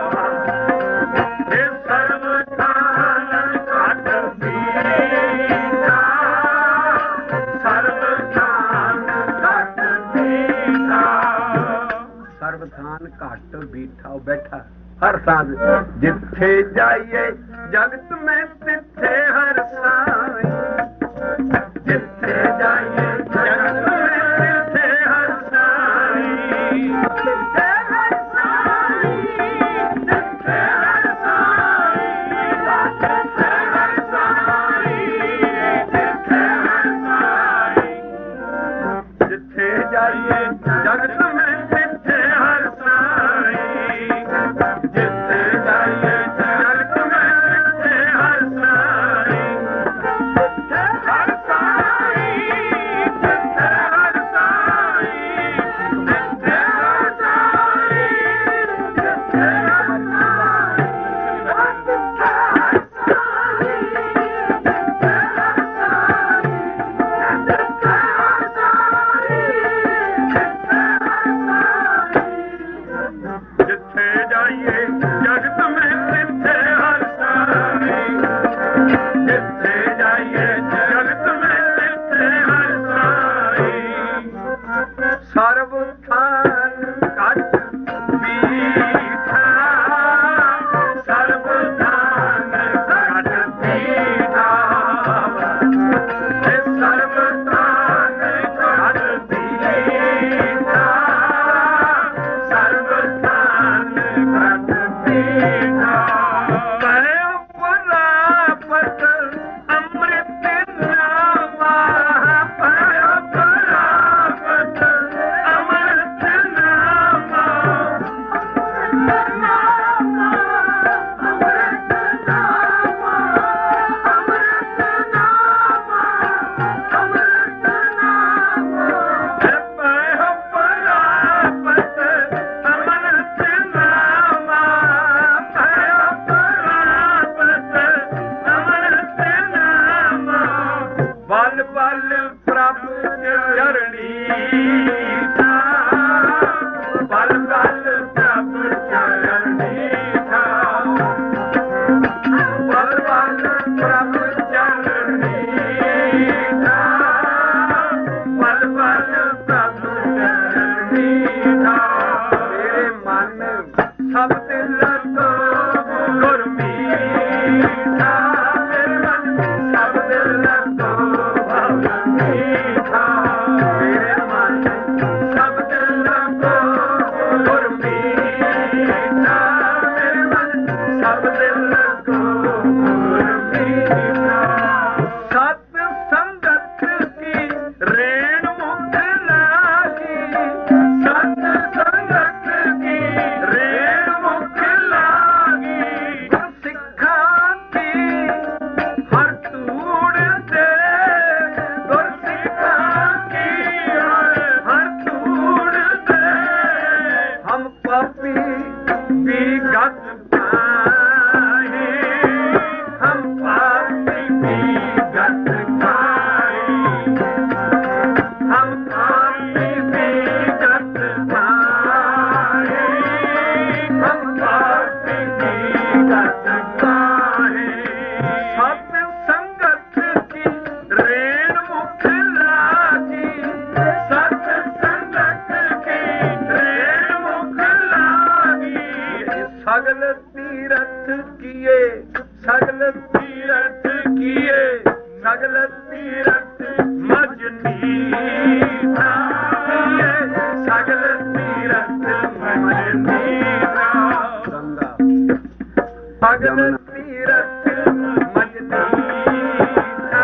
ਇਹ ਸਰਬ ਥਾਨ ਘਟ ਬੀਠਾ, ਸਰਬ ਥਾਨ ਘਟ ਬੀਠਾ, ਸਰਬ ਥਾਨ ਘਟ ਬੀਠਾ, ਉਹ ਬੈਠਾ ਹਰ ਥਾਂ। ਜਿੱਥੇ ਜਾਈਏ ਜਗਤ ਮੈਂ ਤਿੱਥੇ ਹਰ ਸਾਈਂ, ਜਿੱਥੇ ਜਾਈਏ ਜਗਤ ਮੈਂ ਤਿੱਥੇ ਹਰ ਸਾਈਂ, ਜਿੱਥੇ ਹਰ ਸਾਈਂ, ਜਿੱਥੇ ਹਰ ਸਾਈਂ, ਜਿੱਥੇ ਹਰ ਸਾਈਂ, ਜਿੱਥੇ ਹਰ ਸਾਈਂ, ਜਿੱਥੇ ਜਾਈਏ ਜਗਤ ਮੈਂ ਤਿੱਥੇ ਹਰ ਸਾਈਂ, ਜਿੱਥੇ ਜਾਈਏ ਜਗਤ ਮੈਂ ਤਿੱਥੇ ਹਰ ਸਾਈਂ, ਜਿੱਥੇ ਹਰ ਸਾਈਂ, ਜਿੱਥੇ ਹਰ ਸਾਈਂ, ਜਿੱਥੇ ਹਰ ਸਾਈਂ, ਜਿੱਥੇ ਹਰ ਜਿੱਥੇ ਜਾਈਏ ਜਗਤ ਮੈਂ ਤਿੱਥੇ ਹਰ ਸਾਈਂ, ਜਿੱਥੇ ਜਾਈਏ ਜਗਤ ਮੈਂ ਤਿੱਥੇ ਹਰ ਸਾਈਂ, ਸਰਬ ਥਾਨ ਘਟ ਬੀਠਾ, ਸਰਬ ਥਾਨ ਘਟ ਬੀਠਾ, ਇਹ ਸਰਬ ਥਾਨ ਘਟ ਬੀਠਾ, ਸਰਬ ਥਾਨ ਘਟ ਬੀਠਾ, ਕਹਿ ਪ੍ਰਾਪਤ ਅੰਮ੍ਰਿਤ ਨਾਮਾ, ਕਹਿ ਪ੍ਰਾਪਤ ਅੰਮ੍ਰਿਤ ਨਾਮਾ, ਅੰਮ੍ਰਿਤ ਨਾਮਾ, ਅੰਮ੍ਰਿਤ ਨਾਮਾ, ਅੰਮ੍ਰਿਤ ਨਾਮਾ, ਅੰਮ੍ਰਿਤ ਨਾਮਾ, ਕਹਿ ਪ੍ਰਾਪਤ ਅੰਮ੍ਰਿਤ ਨਾਮਾ, ਕਹਿ ਪ੍ਰਾਪਤ ਅੰਮ੍ਰਿਤ ਨਾਮਾ, ਬਲ ਬਲ ਪ੍ਰਭ ਚਰਣੀ ਥਾ, ਬਲ ਬਲ ਪ੍ਰਭ ਚਰਣੀ ਥਾ, ਬਲ ਬਲ ਪ੍ਰਭ ਚਰਣੀ ਥਾ, ਬਲ ਬਲ ਪ੍ਰਭ ਚਰਣੀ ਥਾ, ਮੇਰੇ ਮਨ ਸਭ ਦਿਲ ਤੋਂ ਗੁਰਮੀਠਾ, ਮੇਰੇ ਮਨ ਸਭ ਦਿਲ ਤੋਂ ਗੁਰਮੀਠਾ, ਮੇਰੇ ਮਨ ਸਭ ਦਿਲ ਤੋਂ ਗੁਰਮੀਠਾ, ਮੇਰੇ ਮਨ ਸਭ ਦਿਲ ਤੋਂ ਗੁਰਮੀਠਾ, ਸਤ ਸੰਗਤ ਕੀ ਰੇਣ ਮੁਖ ਲਾਗੀ, ਸਤ ਸੰਗਤ ਕੀ ਰੇਣ ਮੁਖ ਲਾਗੀ, ਗੁਰਸਿੱਖਾਂ ਕੀ ਹਰ ਧੂੜ ਤੇ, ਗੁਰਸਿੱਖਾਂ ਕੀ ਹਰ ਧੂੜ ਤੇ, ਹਮ ਪਾਪੀ ਵੀ ਗਤ ਪਾਏ, ਹਮ ਪਾਪੀ ਵੀ ਗਤ ਪਾਏ, ਹਮ ਪਾਪੀ ਵੀ ਗਤ ਪਾਏ, ਹਮ ਪਾਪੀ ਵੀ ਗਤ ਪਾਏ, ਸਤ ਸੰਗਤ ਕੀ ਰੇਣ ਮੁਖ ਲਾਗੀ, ਸਤ ਸੰਗਤ ਕੀ ਰੇਣ ਮੁਖ ਲਾਗੀ, ਸਗਲ ਤੀਰਥ ਕੀਏ, ਸਗਲ ਤੀਰਥ ਕੀਏ, ਸਗਲ ਤੀਰਥ ਮਜਨੀ ਥਾ, ਸਗਲ ਤੀਰਥ ਮਜਨੀ ਥਾ, ਸਗਲ ਤੀਰਥ ਮਜਨੀ ਥਾ,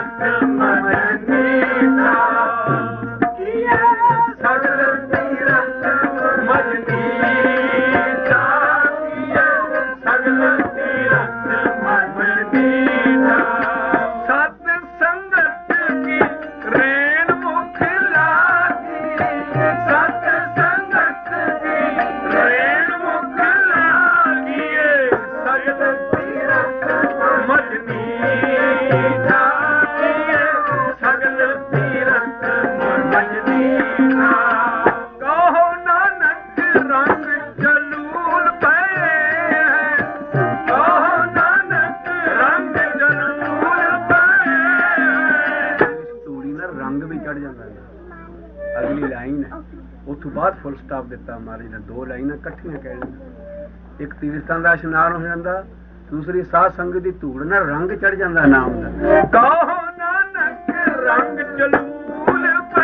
फुल स्टॉप दिता महाराज ने, दो लाइना कट्ठियां कहनियां। एक तीर्थां दा इशनान हो जांदा, दूसरी साध संगत दी धूड़ नाल रंग चढ़ जांदा नाम दा। कहो नानक रंग जलूल पै,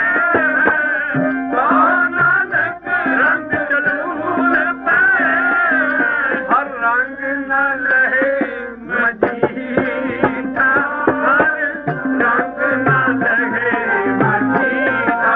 कहो नानक रंग जलूल पै, हर रंग ना लहे मजीठा, हर रंग ना लहे मजीठा,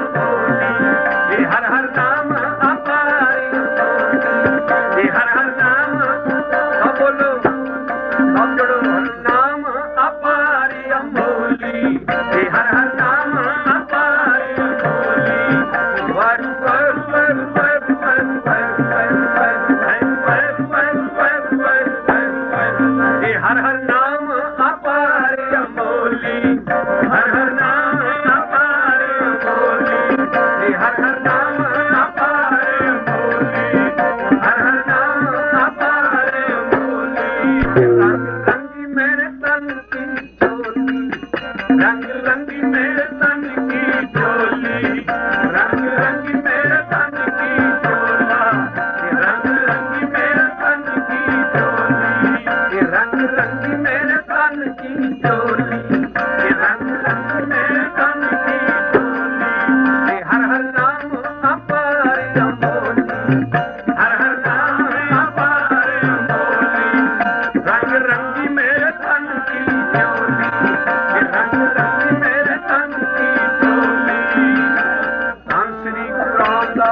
हर हर नाम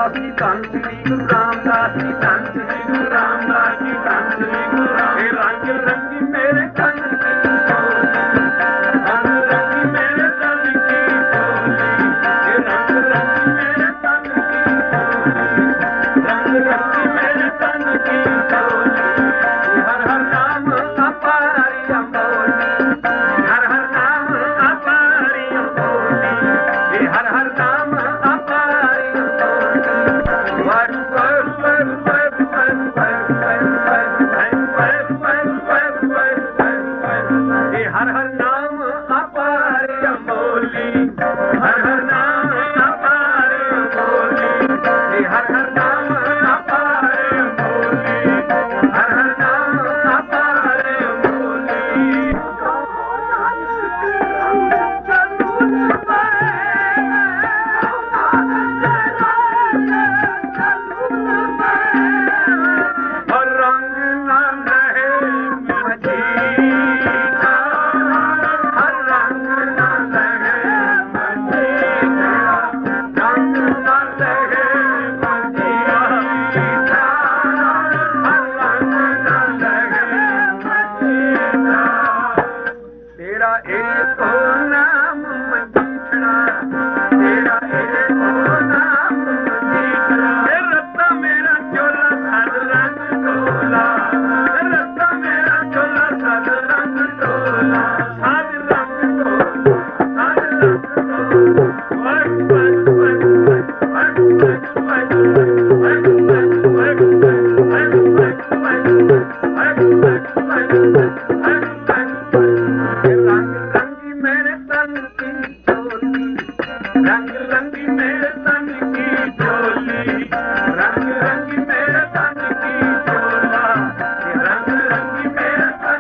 रामदास जी धन श्री गुरु रामदास जी धन श्री गुरु रामदास जी धन श्री गुरु राम रंग रंगी मेरे तन की डोली रंग रंगी मेरे तन की डोली रंग रंगी मेरे तन की डोली रंग रंगी मेरे तन की डोली हर हर नाम अपारी अम्बोली हर हर नाम अपारी अम्बोली हर हर नाम अपारी अम्बोली वर वर वर वर वर हर हर नाम अपारी अम्बोली हर हर नाम अपारी अम्बोली हर हर नाम अपारी अम्बोली हर हर नाम अपारी अम्बोली हर रंग ना रहे मजीठा हर रंग ना रहे मजीठा रंग ना रहे मजीठा हर रंग ना रहे मजीठा तेरा एक नाम मजीठा तेरा एक नाम मजीठा रत्ता मेरा चोला साध रंग डोला रत्ता मेरा चोला साध रंग डोला साध रंग डोला साध रंग डोला वर वर वर वर वर वर